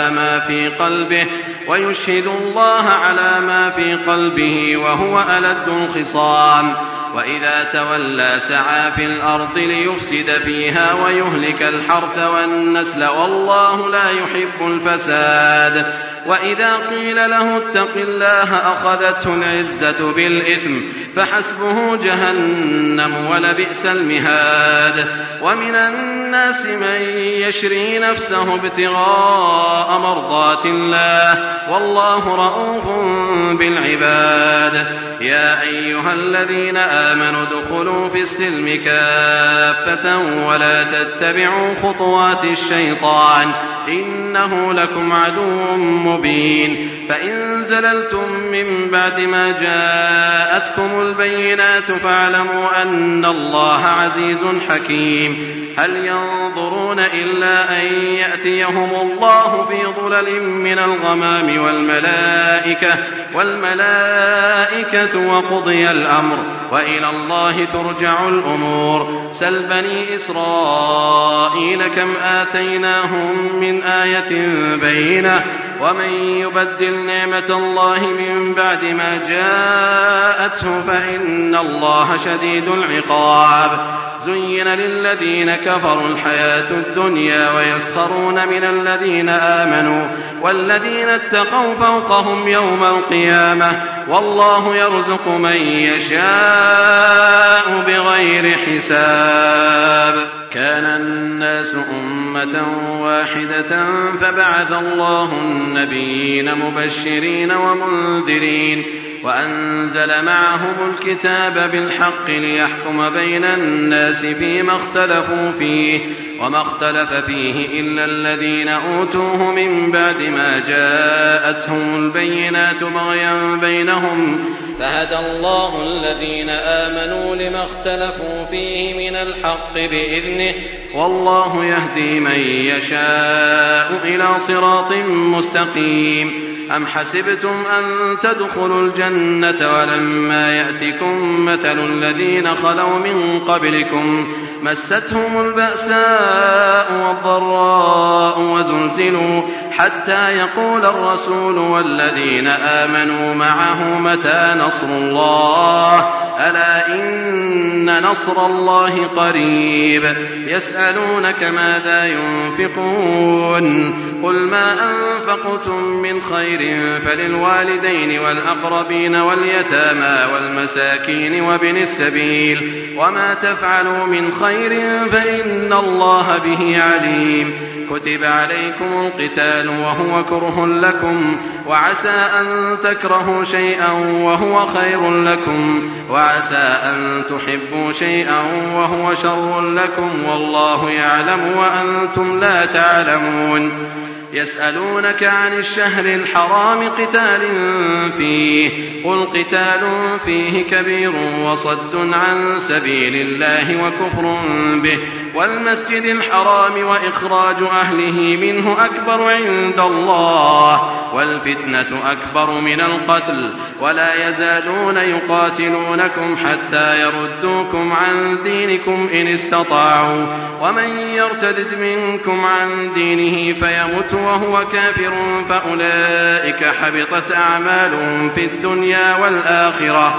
على ما في قلبه وهو ألد الخصام. وإذا تولى سعى في الأرض ليفسد فيها ويهلك الحرث والنسل والله لا يحب الفساد. وإذا قيل له اتق الله أخذته العزة بالإثم فحسبه جهنم ولبئس المهاد. ومن الناس من يشري نفسه ابتغاء مرضات الله والله رؤوف بالعباد. يا أيها الذين آمنوا ادخلوا في السلم كافة ولا تتبعوا خطوات الشيطان إنه لكم عدو مبين. فإن زللتم من بعد ما جاءتكم البينات فاعلموا أن الله عزيز حكيم. هل ينظرون إلا أن يأتيهم الله في ظلل من الغمام والملائكة وقضي الأمر وإلى الله ترجع الأمور. سل بني إسرائيل كم آتيناهم من آية بينة ومن يبدل نعمة الله من بعد ما جاءته فإن الله شديد العقاب. زين للذين كفروا الحياة الدنيا ويسخرون من الذين آمنوا والذين اتقوا فوقهم يوم القيامة والله يرزق من يشاء بغير حساب. كان الناس أمة واحدة فبعث الله النبيين مبشرين ومنذرين وأنزل معهم الكتاب بالحق ليحكم بين الناس فيما اختلفوا فيه وما اختلف فيه إلا الذين أوتوه من بعد ما جاءتهم البينات بغيا بينهم فهدى الله الذين آمنوا لما اختلفوا فيه من الحق بإذنه والله يهدي من يشاء إلى صراط مستقيم. أم حسبتم أن تدخلوا الجنة ولما يأتكم مثل الذين خلوا من قبلكم مستهم البأساء والضراء وزلزلوا حتى يقول الرسول والذين آمنوا معه متى نصر الله ألا إن نصر الله قريب. يسألونك ماذا ينفقون قل ما أنفقتم من خير فللوالدين والأقربين واليتامى والمساكين وابن السبيل وما تفعلوا من خير فإن الله به عليم. كتب عليكم القتال وهو كره لكم وعسى أن تكرهوا شيئا وهو خير لكم وعسى أن تحبوا شيئا وهو شر لكم والله يعلم وأنتم لا تعلمون. يسألونك عن الشهر الحرام قتال فيه قل قتال فيه كبير وصد عن سبيل الله وكفر به والمسجد الحرام وإخراج أهله منه أكبر عند الله والفتنة أكبر من القتل ولا يزالون يقاتلونكم حتى يردوكم عن دينكم إن استطاعوا ومن يرتد منكم عن دينه فيمت وهو كافر فأولئك حبطت أعمالهم في الدنيا والآخرة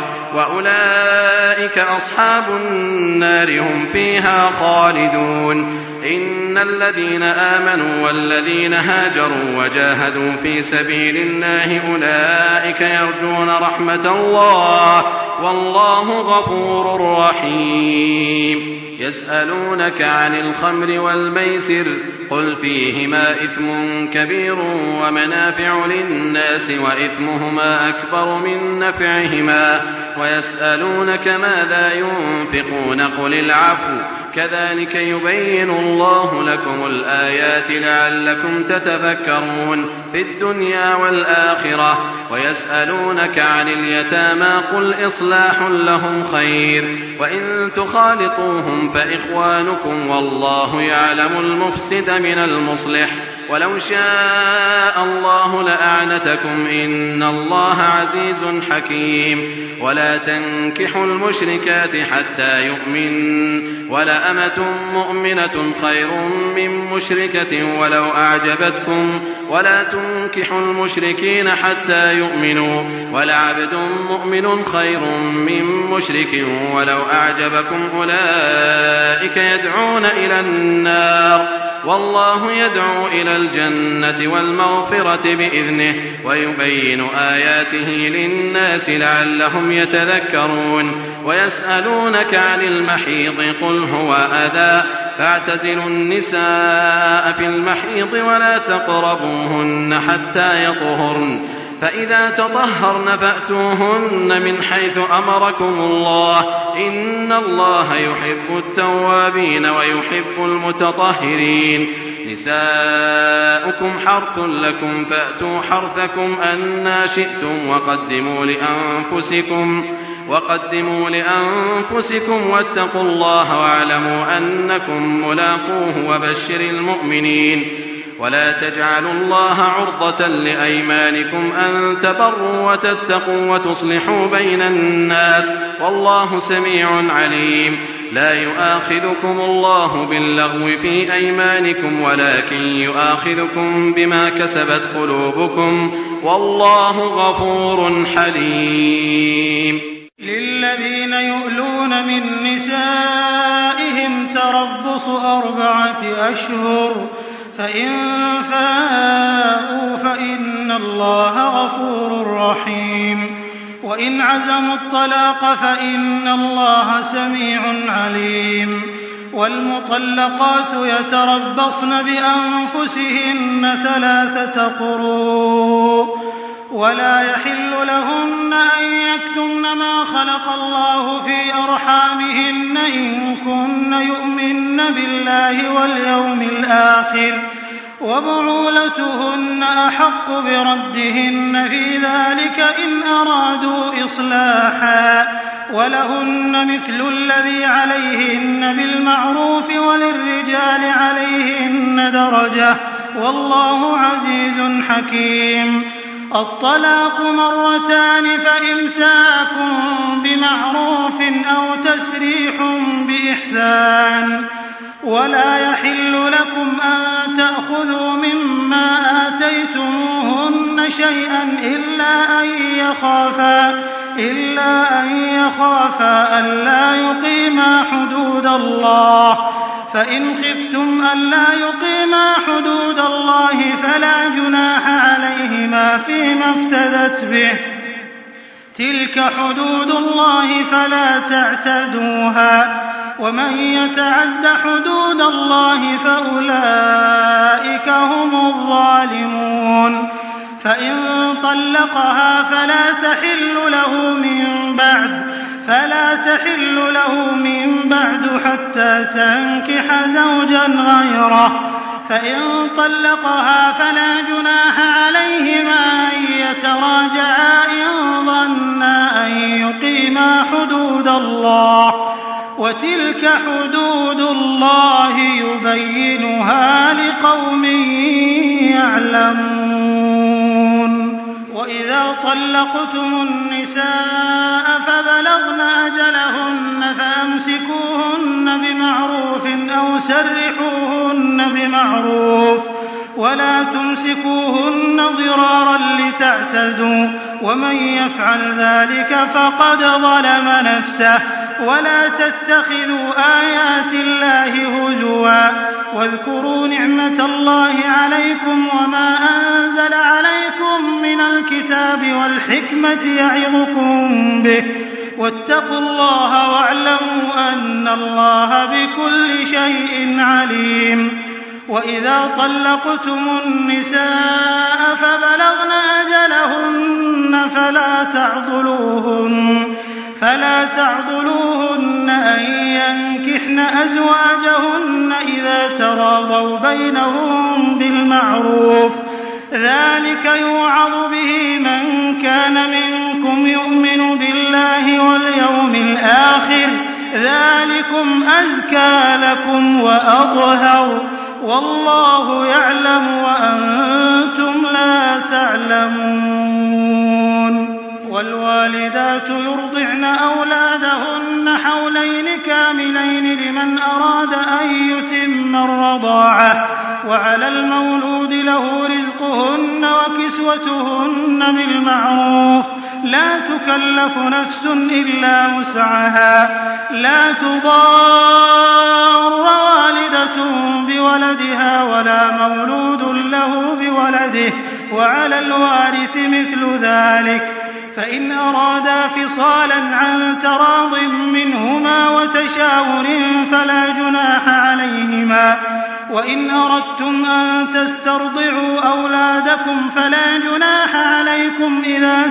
وأولئك أصحاب النار هم فيها خالدون. إن الذين آمنوا والذين هاجروا وجاهدوا في سبيل الله أولئك يرجون رحمة الله والله غفور رحيم. يسألونك عن الخمر والميسر قل فيهما إثم كبير ومنافع للناس وإثمهما أكبر من نفعهما ويسألونك ماذا ينفقون قل العفو كذلك يبين الله لكم الآيات لعلكم تتفكرون في الدنيا والآخرة ويسألونك عن اليتامى قل إصلاح لهم خير وإن تخالطوهم فإخوانكم والله يعلم المفسد من المصلح ولو شاء الله لأعنتكم إن الله عزيز حكيم ولا تنكحوا المشركات حتى يؤمن ولأمة مؤمنة خير من مشركة ولو أعجبتكم ولا تنكحوا المشركين حتى يؤمنوا ولعبد مؤمن خير من مشرك ولو أعجبكم أولئك يدعون إلى النار والله يدعو إلى الجنة والمغفرة بإذنه ويبين آياته للناس لعلهم يتذكرون ويسألونك عن المحيض قل هو أذى فاعتزلوا النساء في المحيض ولا تقربوهن حتى يطهرن فإذا تطهرن فأتوهن من حيث أمركم الله إن الله يحب التوابين ويحب المتطهرين نساؤكم حرث لكم فأتوا حرثكم أنى شئتم وقدموا لأنفسكم واتقوا الله واعلموا أنكم ملاقوه وبشر المؤمنين ولا تجعلوا الله عرضة لأيمانكم أن تبروا وتتقوا وتصلحوا بين الناس والله سميع عليم لا يؤاخذكم الله باللغو في أيمانكم ولكن يؤاخذكم بما كسبت قلوبكم والله غفور حليم للذين يؤلون من نسائهم تربص 4 أشهر فإن فاءوا فإن الله غفور رحيم وإن عزموا الطلاق فإن الله سميع عليم والمطلقات يتربصن بأنفسهن 3 قروء ولا يحل لهن أن يكتمن ما خلق الله في أرحامهن إن كن يؤمن بالله واليوم الآخر وبعولتهن أحق بردهن في ذلك إن أرادوا إصلاحا ولهن مثل الذي عليهن بالمعروف وللرجال عليهن درجة والله عزيز حكيم الطلاق 2 فإمساك بمعروف أو تسريح بإحسان ولا يحل لكم أن تأخذوا مما آتيتموهن شيئا إلا أن يخافا ألا يقيما حدود الله فإن خفتم ألا يقيما حدود الله فلا جناح عليهما فيما افتدت به تلك حدود الله فلا تعتدوها ومن يتعد حدود الله فأولئك هم الظالمون فإن طلقها فلا تحل له من بعد حتى تنكح زوجا غيره فإن طلقها فلا جناح عليهما أن يتراجعا إن ظنا أن يقيما حدود الله وتلك حدود الله يبينها لقوم يعلمون وإذا طلقتم النساء فبلغن أجلهن فأمسكوهن بمعروف أو سرحوهن بمعروف ولا تمسكوهن ضرارا لتعتدوا ومن يفعل ذلك فقد ظلم نفسه ولا تتخذوا آيات الله هزوا واذكروا نعمة الله عليكم وما أنزل عليكم من الكتاب والحكمة يعظكم به واتقوا الله واعلموا أن الله بكل شيء عليم. وإذا طلقتم النساء فبلغن أجلهن فلا تعضلوهن أن ينكحن أزواجهن إذا تراضوا بينهم بالمعروف، ذلك يوعظ به من كان منكم يؤمن بالله واليوم الآخر، ذلكم أزكى لكم وأطهر، والله يعلم وأنتم لا تعلمون. والوالدات يرضعن أولادهن حولين كاملين لمن أراد أن يتم الرضاعة، وعلى المولود له رزقهن وكسوتهن بالمعروف، لا تكلف نفس إلا وسعها، لا تضار والدة بولدها ولا مولود له بولده، وعلى الوارث مثل ذلك، فإن أرادا فصالا عن تراض منهما وتشاور فلا جناح عليهما. وإن أردتم أن تسترضعوا أولادكم فلا جناح عليكم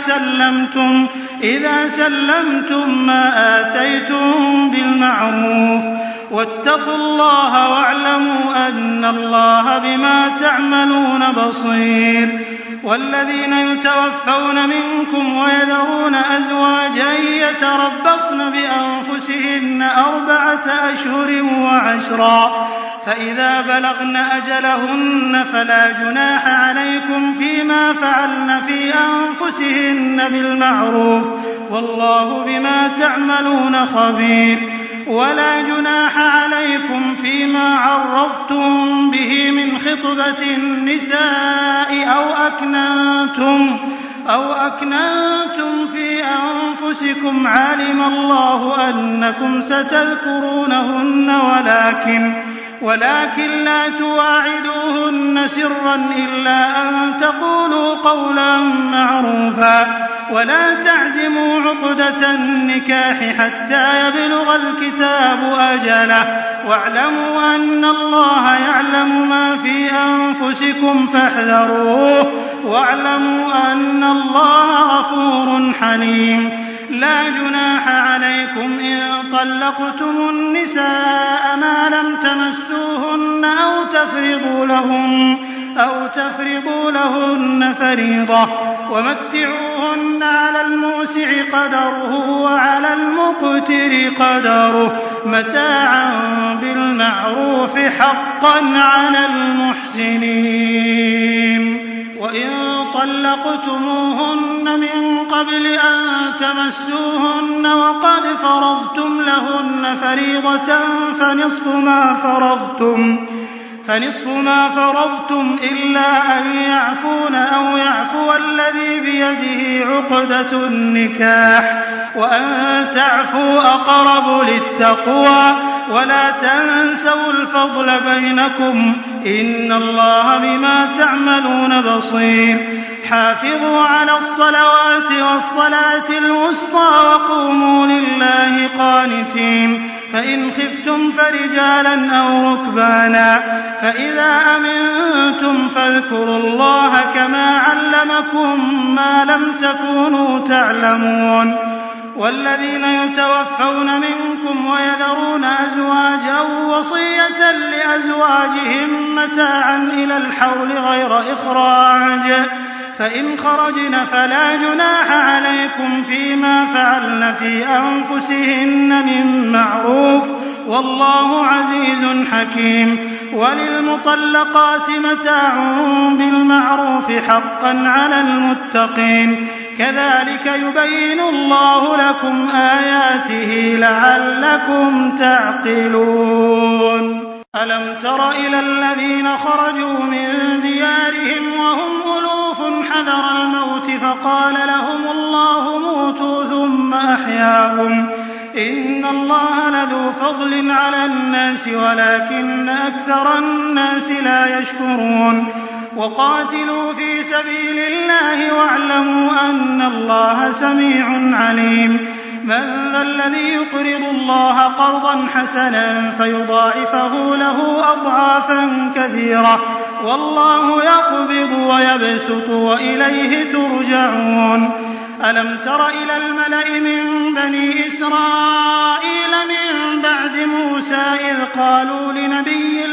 إذا سلمتم ما آتيتم بالمعروف، واتقوا الله واعلموا أن الله بما تعملون بصير. والذين يتوفون منكم ويذرون أزواجا يتربصن بأنفسهن 4 أشهر وعشرا، فإذا بلغن أجلهن فلا جناح عليكم فيما فعلن في أنفسهن بالمعروف، والله بما تعملون خبير. ولا جناح عليكم فيما عرضتم به من خطبة النساء أو أكننتم في أنفسكم، علم الله أنكم ستذكرونهن ولكن لا تواعدوهن سرا إلا أن تقولوا قولا معروفا، ولا تعزموا عقدة النكاح حتى يبلغ الكتاب أجله، واعلموا أن الله يعلم ما في أنفسكم فاحذروه، واعلموا أن الله غفور حليم. لا جناح عليكم إن طلقتم النساء ما لم تمسوهن أو تفرضوا لهن فريضة، ومتعوهن على الموسع قدره وعلى المقتر قدره متاعا بالمعروف حقا على المحسنين. وإن طلقتموهن من قبل أن تمسوهن وقد فرضتم لهن فريضة فنصف ما فرضتم إلا أن يعفون أو يعفو الذي بيده عقدة النكاح، وأن تعفوا أقرب للتقوى، ولا تنسوا الفضل بينكم، إن الله بما تعملون بصير. حافظوا على الصلوات والصلاة الوسطى وقوموا لله قانتين، فإن خفتم فرجالا أو ركبانا، فإذا أمنتم فاذكروا الله كما علمكم ما لم تكونوا تعلمون. والذين يتوفون منكم ويذرون أزواجا وصية لأزواجهم متاعا إلى الحول غير إخراج، فإن خرجن فلا جناح عليكم فيما فعلن في أنفسهن من معروف، والله عزيز حكيم. وللمطلقات متاع بالمعروف حقا على المتقين، كذلك يبين الله لكم آياته لعلكم تعقلون. ألم تر إلى الذين خرجوا من ديارهم وهم ألوف حذر الموت فقال لهم الله موتوا ثم أحياهم، إن الله لذو فضل على الناس ولكن أكثر الناس لا يشكرون. وقاتلوا في سبيل الله واعلموا أن الله سميع عليم. من ذا الذي يقرض الله قرضا حسنا فيضاعفه له أضعافا كثيرة والله يقبض ويبسط وإليه ترجعون ألم تر إلى الملأ من بني إسرائيل من بعد موسى إذ قالوا لنبي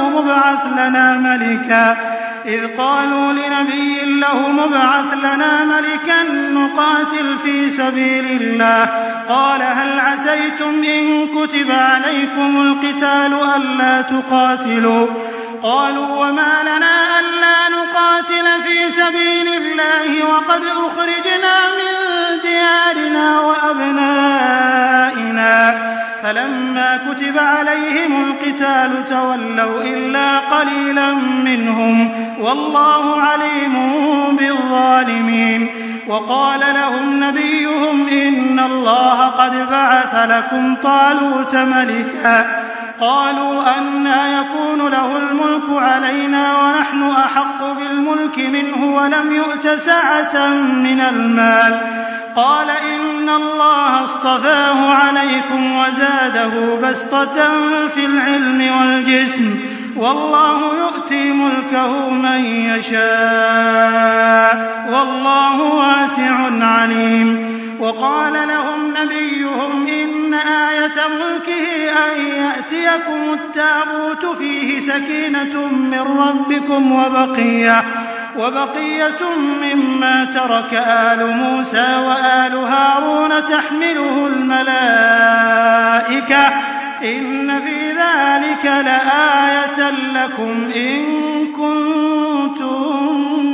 له مبعث لنا ملكا نقاتل في سبيل الله قال هل عسيتم إن كتب عليكم القتال ألا تقاتلوا قالوا وما لنا ألا نقاتل في سبيل الله وقد أخرجنا من ديارنا وأبنائنا فلما كتب عليهم القتال تولوا إلا قليلا منهم والله عليم بالظالمين وقال لهم نبيهم إن الله قد بعث لكم طالوت ملكا قالوا أنى يكون له الملك علينا ونحن أحق بالملك منه ولم يؤت سعة من المال قال إن الله اصطفاه عليكم وزاده بسطة في العلم والجسم والله يؤتي ملكه من يشاء والله واسع عليم وقال لهم نبيهم إن آية ملكه أن يأتيكم التابوت فيه سكينة من ربكم وبقية مما ترك آل موسى وآل هارون تحمله الملائكة إن في ذلك لآية لكم إن كنتم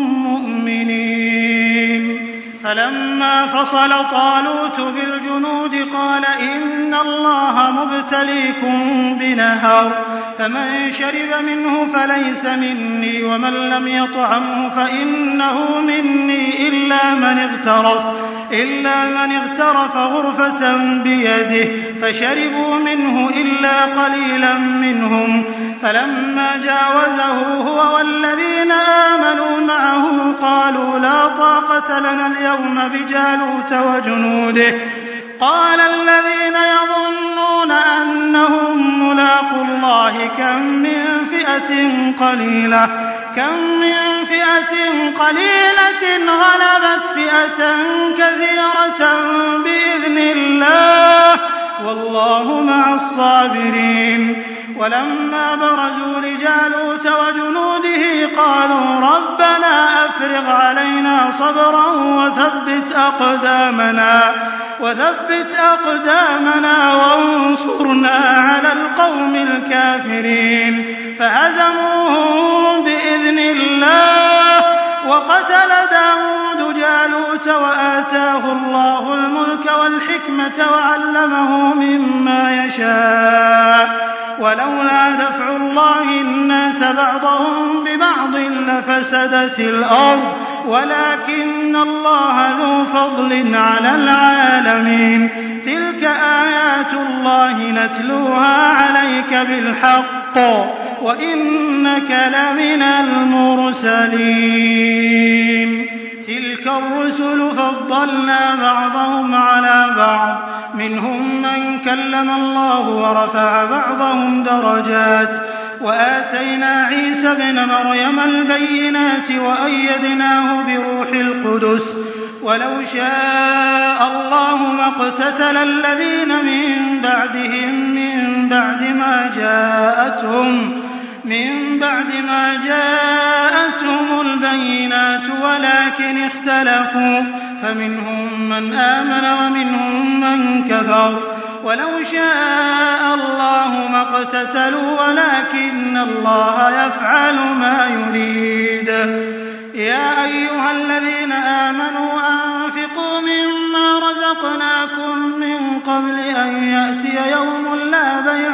مؤمنين فلما فصل طالوت بالجنود قال إن الله مبتليكم بنهر فمن شرب منه فليس مني ومن لم يطعمه فإنه مني إلا من اغترف غرفة بيده فشربوا منه إلا قليلا منهم فلما جاوزه هو والذين آمنوا معه قالوا لا طاقة لنا اليوم بجالوت وجنوده قال الذين يظنون أنهم ملاقو الله كم من فئة قليلة غلبت فئة كثيرة بإذن الله والله مع الصابرين ولما برزوا لجالوت وجنوده قالوا ربنا أفرغ علينا صبرا وثبت أقدامنا وانصرنا على القوم الكافرين فهزموهم بإذن الله وقتل داود جالوت وآتاه الله الملك والحكمة وعلمه مما يشاء ولولا دفع الله الناس بعضهم ببعض لفسدت الأرض ولكن الله ذو فضل على العالمين تلك آيات الله نتلوها عليك بالحق وإنك لمن المرسلين تلك الرسل فضلنا بعضهم على بعض منهم من كلم الله ورفع بعضهم درجات وآتينا عيسى ابن مريم البينات وأيدناه بروح القدس ولو شاء الله ما اقتتل الذين من بعدهم من بعد ما جاءتهم البينات ولكن اختلفوا فمنهم من آمن ومنهم من كفر ولو شاء الله ما اقتتلوا ولكن الله يفعل ما يريد يا أيها الذين آمنوا أنفقوا مما رزقناكم من قبل أن يأتي يوم لا بيع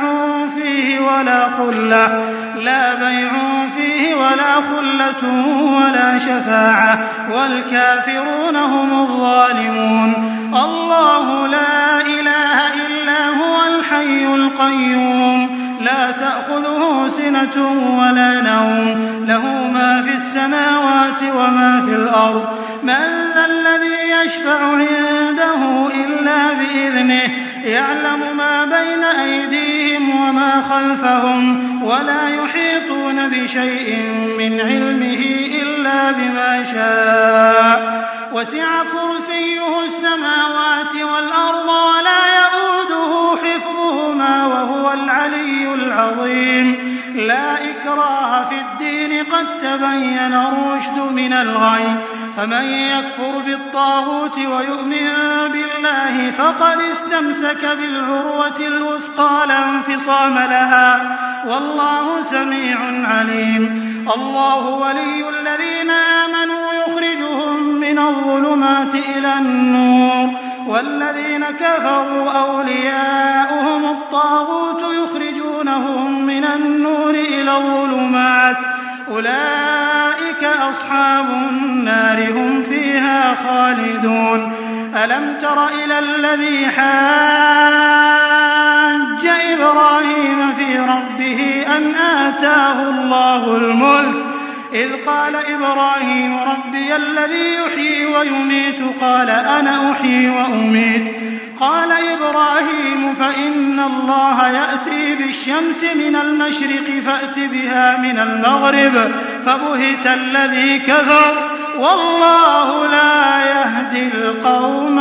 فيه ولا خلة ولا شفاعة والكافرون هم الظالمون الله لا إله إلا هو الحي القيوم لا تأخذه سنة ولا نوم له ما في السماوات السماوات وما في الأرض من ذا الذي يشفع عنده إلا بإذنه يعلم ما بين أيديهم وما خلفهم ولا يحيطون بشيء من علمه إلا بما شاء وسع كرسيه السماوات والأرض ولا يؤوده حفظهما وهو العلي العظيم لا إكراه في الدين قد تبين الرشد من الغي فمن يكفر بالطاغوت ويؤمن بالله فقد استمسك بالعروة الوثقى لا انفصام لها والله سميع عليم الله ولي الذين آمنوا يخرجهم من الظلمات إلى النور والذين كفروا أولياؤهم الطاغوت يخرجونهم من النور إلى الظلمات أولئك أصحاب النار هم فيها خالدون ألم تر إلى الذي حاج إبراهيم في ربه أن آتاه الله الملك إذ قال إبراهيم ربي الذي يحيي ويميت قال أنا أحيي وأميت قال إبراهيم فإن الله يأتي بالشمس من المشرق فأت بها من المغرب فبهت الذي كفر والله لا يهدي القوم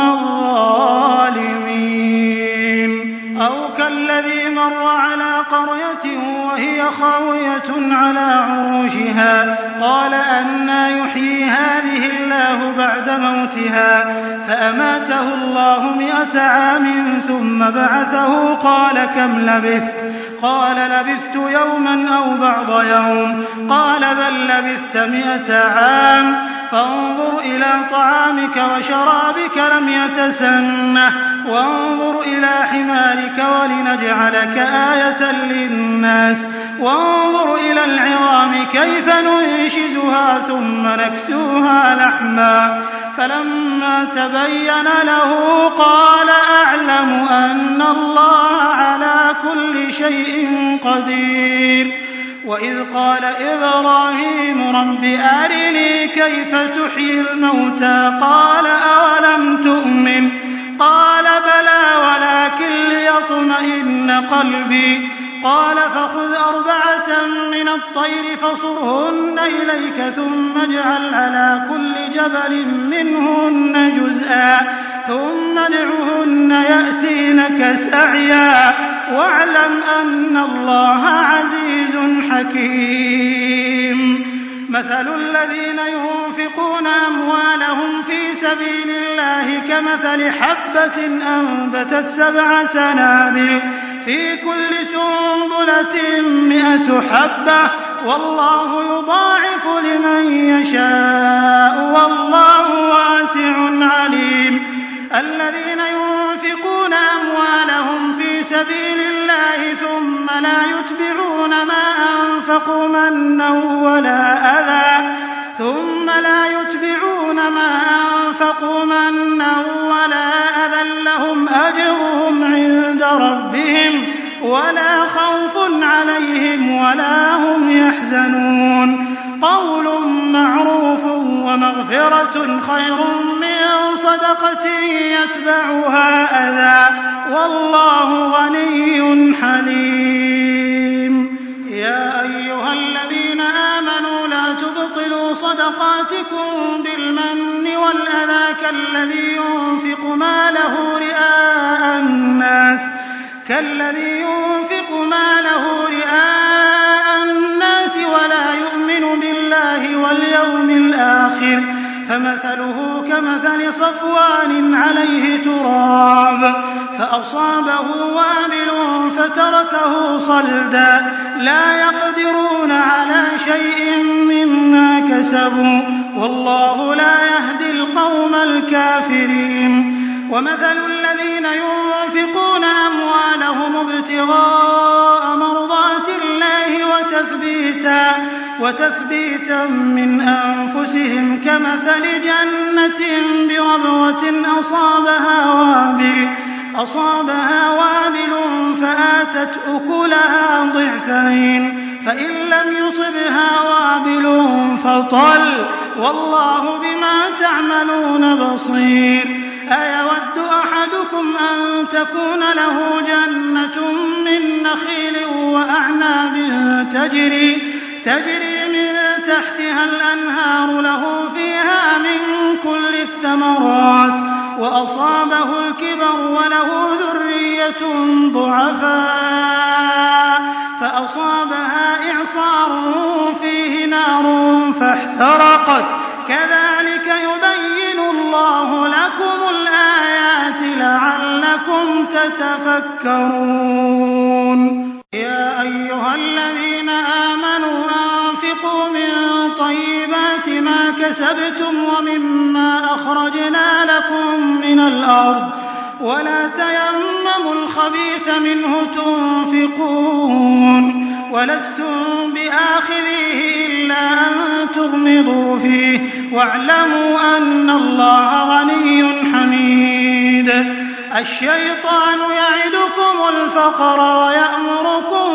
الظالمين أو كالذي مر على قرية وهي خاوية على عروشها قال أنى يحيي هذه الله بعد موتها فأماته الله 100 عام ثم بعثه قال كم لبثت قال لبثت يوما أو بعض يوم قال بل لبثت 100 عام فانظر إلى طعامك وشرابك لم يتسنه وانظر إلى حمارك ولنجعلك آية للناس وانظر إلى العظام كيف ننشزها ثم نكسوها لحما فلما تبين له قال أعلم أن الله على كل شيء قدير وإذ قال إبراهيم رب أرني كيف تحيي الموتى قال أولم تؤمن قال بلى ولكن ليطمئن قلبي قال فخذ 4 من الطير فصرهن إليك ثم اجعل على كل جبل منهن جزءا ثم ادعهن يأتينك سعيا واعلم أن الله عزيز حكيم مثل الذين ينفقون أموالهم في سبيل الله كمثل حبة أنبتت 7 سنابل في كل سنبلة 100 حبة والله يضاعف لمن يشاء والله واسع عليم الذين ينفقون أموالهم في سبيل الله ثم لا يتبعون ما أنفقوا منا ولا أذى لهم أجرهم عند ربهم ولا خوف عليهم ولا هم يحزنون قول معروف ومغفرة خير من صدقة يتبعها أذى والله غني حليم يا أيها الذين آمنوا لا تبطلوا صدقاتكم بالمن والأذى كالذي ينفق ماله رئاء الناس ولا يؤمن بالله واليوم الآخر فمثله كمثل صفوان عليه تراب فأصابه وابل فتركه صلدا لا يقدرون على شيء مما كسبوا والله لا يهدي القوم الكافرين ومثل الذين ينفقون أموالهم ابتغاء مرضات الله وتثبيتا من أنفسهم كمثل جنة بربوة أصابها وابل فآتت أكلها ضعفين فإن لم يصبها وابل فطل والله بما تعملون بصير. أيود أحدكم أن تكون له جنة من نخيل وأعناب تجري من تحتها الأنهار له فيها من كل الثمرات وأصابه الكبر وله ذرية ضعفاء فأصابها إعصار فيه نار فاحترقت كذلك يبين الله لكم الآيات لعلكم تتفكرون. يا أيها الذين آمنوا أنفقوا من طيبات ما كسبتم ومما أخرجنا لكم من الأرض ولا تيمموا الخبيث منه تنفقون ولستم بآخذيه إلا أن تغمضوا فيه واعلموا أن الله غني حميد. الشيطان يعدكم الفقر ويأمركم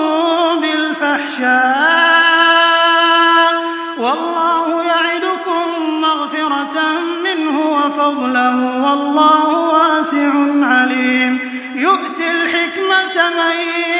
بالفحشاء والله يعدكم مغفرة منه وفضلا والله واسع عليم. يؤتي الحكمة من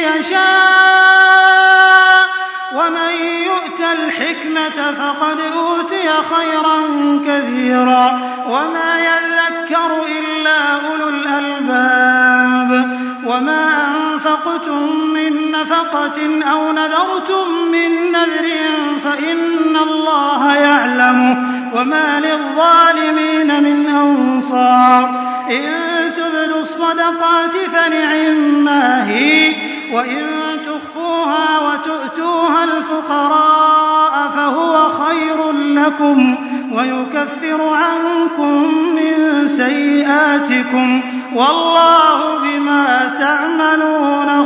يشاء ومن يؤت الحكمة فقد أوتي خيرا كثيرا وما يذكر إلا أولو الألباب. وما أنفقتم من نفقة أو نذرتم من نذر فإن الله يعلمه وما للظالمين من أنصار. إن تبدوا الصدقات فنعما هي وإن تخفوها وتؤتوها الفقراء فهو خير لكم ويكفر عنكم من سيئاتكم والله بما تعملون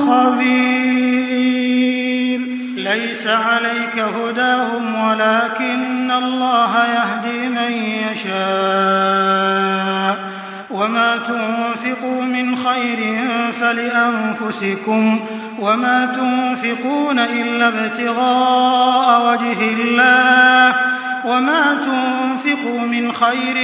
خبير. ليس عليك هداهم ولكن الله يهدي من يشاء وما تنفقوا من خير فلأنفسكم وما تنفقون إلا ابتغاء وجه الله وما تنفقوا من خير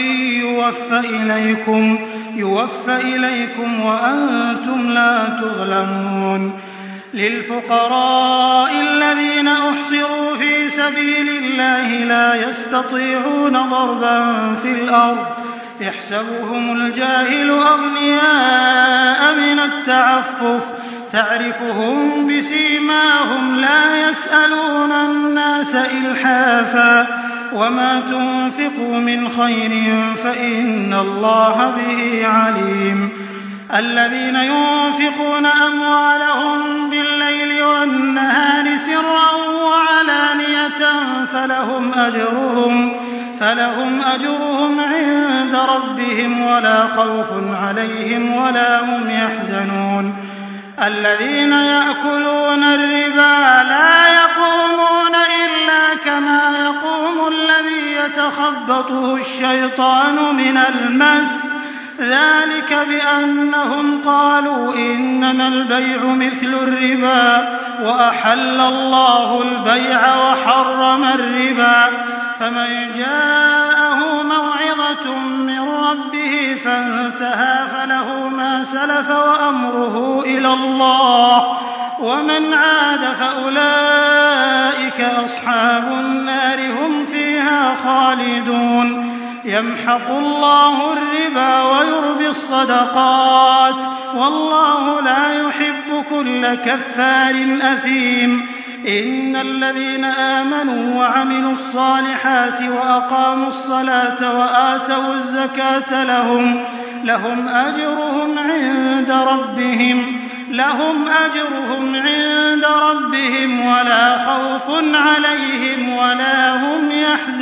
يوفى إليكم وأنتم لا تظلمون. للفقراء الذين أحصروا في سبيل الله لا يستطيعون ضربا في الأرض يحسبهم الجاهل أغنياء من التعفف تعرفهم بسيماهم لا يسألون الناس إلحافا وما تنفقوا من خير فإن الله به عليم. الذين ينفقون أموالهم بالليل والنهار سرا وعلانية فلهم أجرهم عند ربهم ولا خوف عليهم ولا هم يحزنون. الذين يأكلون الربا لا يقومون إلا كما يقوم الذي يتخبطه الشيطان من المس ذلك بأنهم قالوا إنما البيع مثل الربا وأحل الله البيع وحرم الربا. فمن جاءه موعظة من ربه فانتهى فله ما سلف وأمره إلى الله ومن عاد فأولئك أصحاب النار هم فيها خالدون. يمحق الله الربا ويربي الصدقات والله لا يحب كل كفار أثيم. إن الذين آمنوا وعملوا الصالحات وأقاموا الصلاة وآتوا الزكاة لهم أجرهم عند ربهم ولا خوف عليهم ولا هم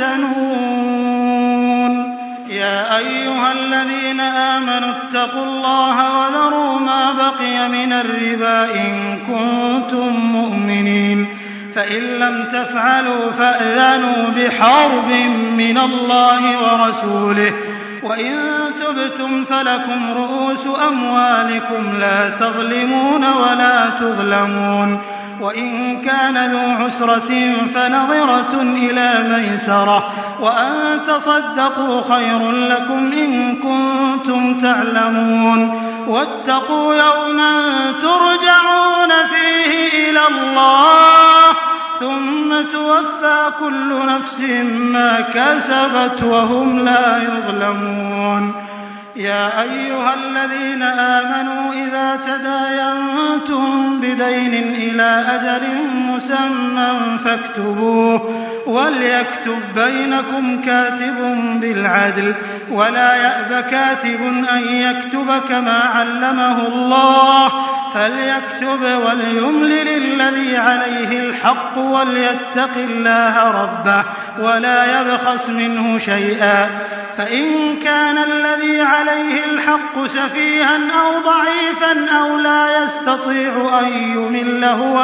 يحزنون. يا أيها الذين آمنوا اتقوا الله وذروا ما بقي من الربا إن كنتم مؤمنين فإن لم تفعلوا فأذنوا بحرب من الله ورسوله وإن تبتم فلكم رؤوس أموالكم لا تظلمون ولا تظلمون وإن كان ذو عسرة فنظرة إلى ميسرة وأن تصدقوا خير لكم إن كنتم تعلمون واتقوا يوما ترجعون فيه إلى الله ثم توفى كل نفس ما كسبت وهم لا يظلمون. يا أيها الذين آمنوا إذا تداينتم بدين إلى أجل مسمى فاكتبوه وليكتب بينكم كاتب بالعدل ولا يأب كاتب أن يكتب كما علمه الله فليكتب وليملل الذي عليه الحق وليتق الله ربه ولا يبخس منه شيئا فإن كان الذي عليه الحق سفيها أو ضعيفا أو لا يستطيع أن يمل هو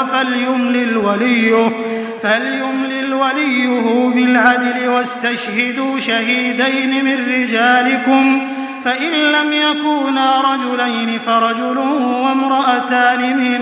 فليملل وليه بالعدل واستشهدوا شهيدين من رجالكم فإن لم يكونا رجلين فرجل وامرأتان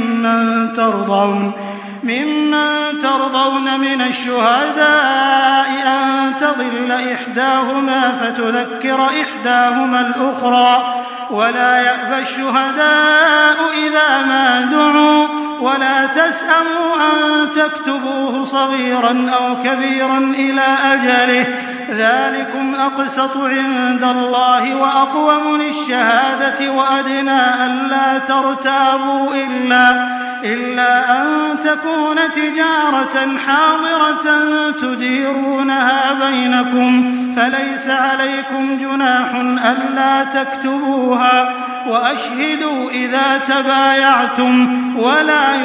ممن ترضون من الشهداء أن تضل إحداهما فتذكر إحداهما الأخرى ولا يأبى الشهداء إذا ما دعوا ولا تسأموا أن تكتبوه صغيرا أو كبيرا إلى أجله ذلكم أقسط عند الله وأقوم للشهادة وأدنى ألا ترتابوا إلا أن تكون تجارة حاضرة تديرونها بينكم فليس عليكم جناح ألا تكتبوها وأشهدوا إذا تبايعتم ولا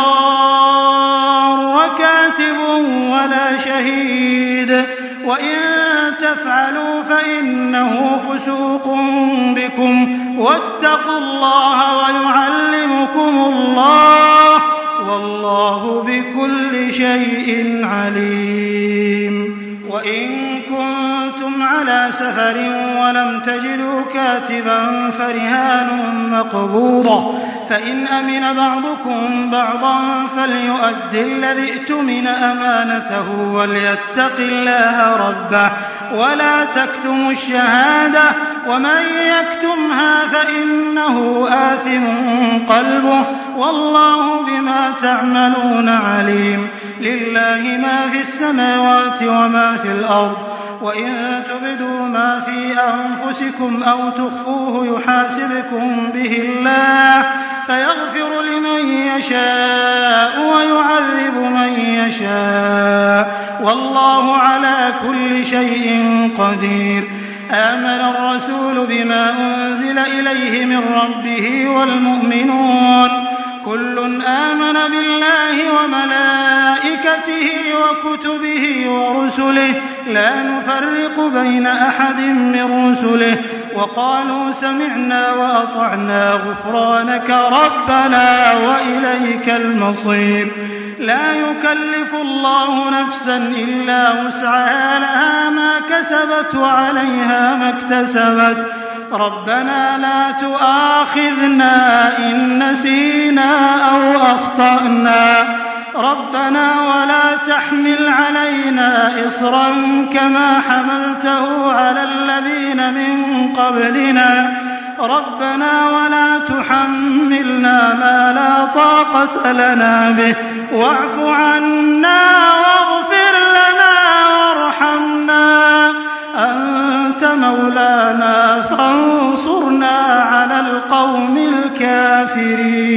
يضار كاتب ولا شهيد وإن تفعلوا فإنه فسوق بكم واتقوا الله ويعلمكم الله والله بكل شيء عليم. وإن كنتم على سفر ولم تجدوا كاتبا فرهان مقبوضة فإن أمن بعضكم بعضا فليؤد الذي ائتمن أمانته وليتق الله ربه ولا تكتموا الشهادة ومن يكتمها فإنه آثم قلبه والله بما تعملون عليم. لله ما في السماوات وما في الأرض وإن تبدوا ما في أنفسكم أو تخفوه يحاسبكم به الله فيغفر لمن يشاء ويعذب من يشاء والله على كل شيء قدير. آمن الرسول بما أنزل إليه من ربه والمؤمنون كل آمن بالله وملائكته وكتبه ورسله لا نفرق بين أحد من رسله وقالوا سمعنا وأطعنا غفرانك ربنا وإليك المصير. لا يكلف الله نفسا إلا وسعها لها ما كسبت وعليها ما اكتسبت ربنا لا تؤاخذنا إن نسينا أو أخطأنا ربنا ولا تحمل علينا إصرا كما حملته على الذين من قبلنا ربنا ولا تحملنا ما لا طاقة لنا به واعف عنا واغفر لنا وارحمنا أنت مولانا فانصرنا على القوم الكافرين.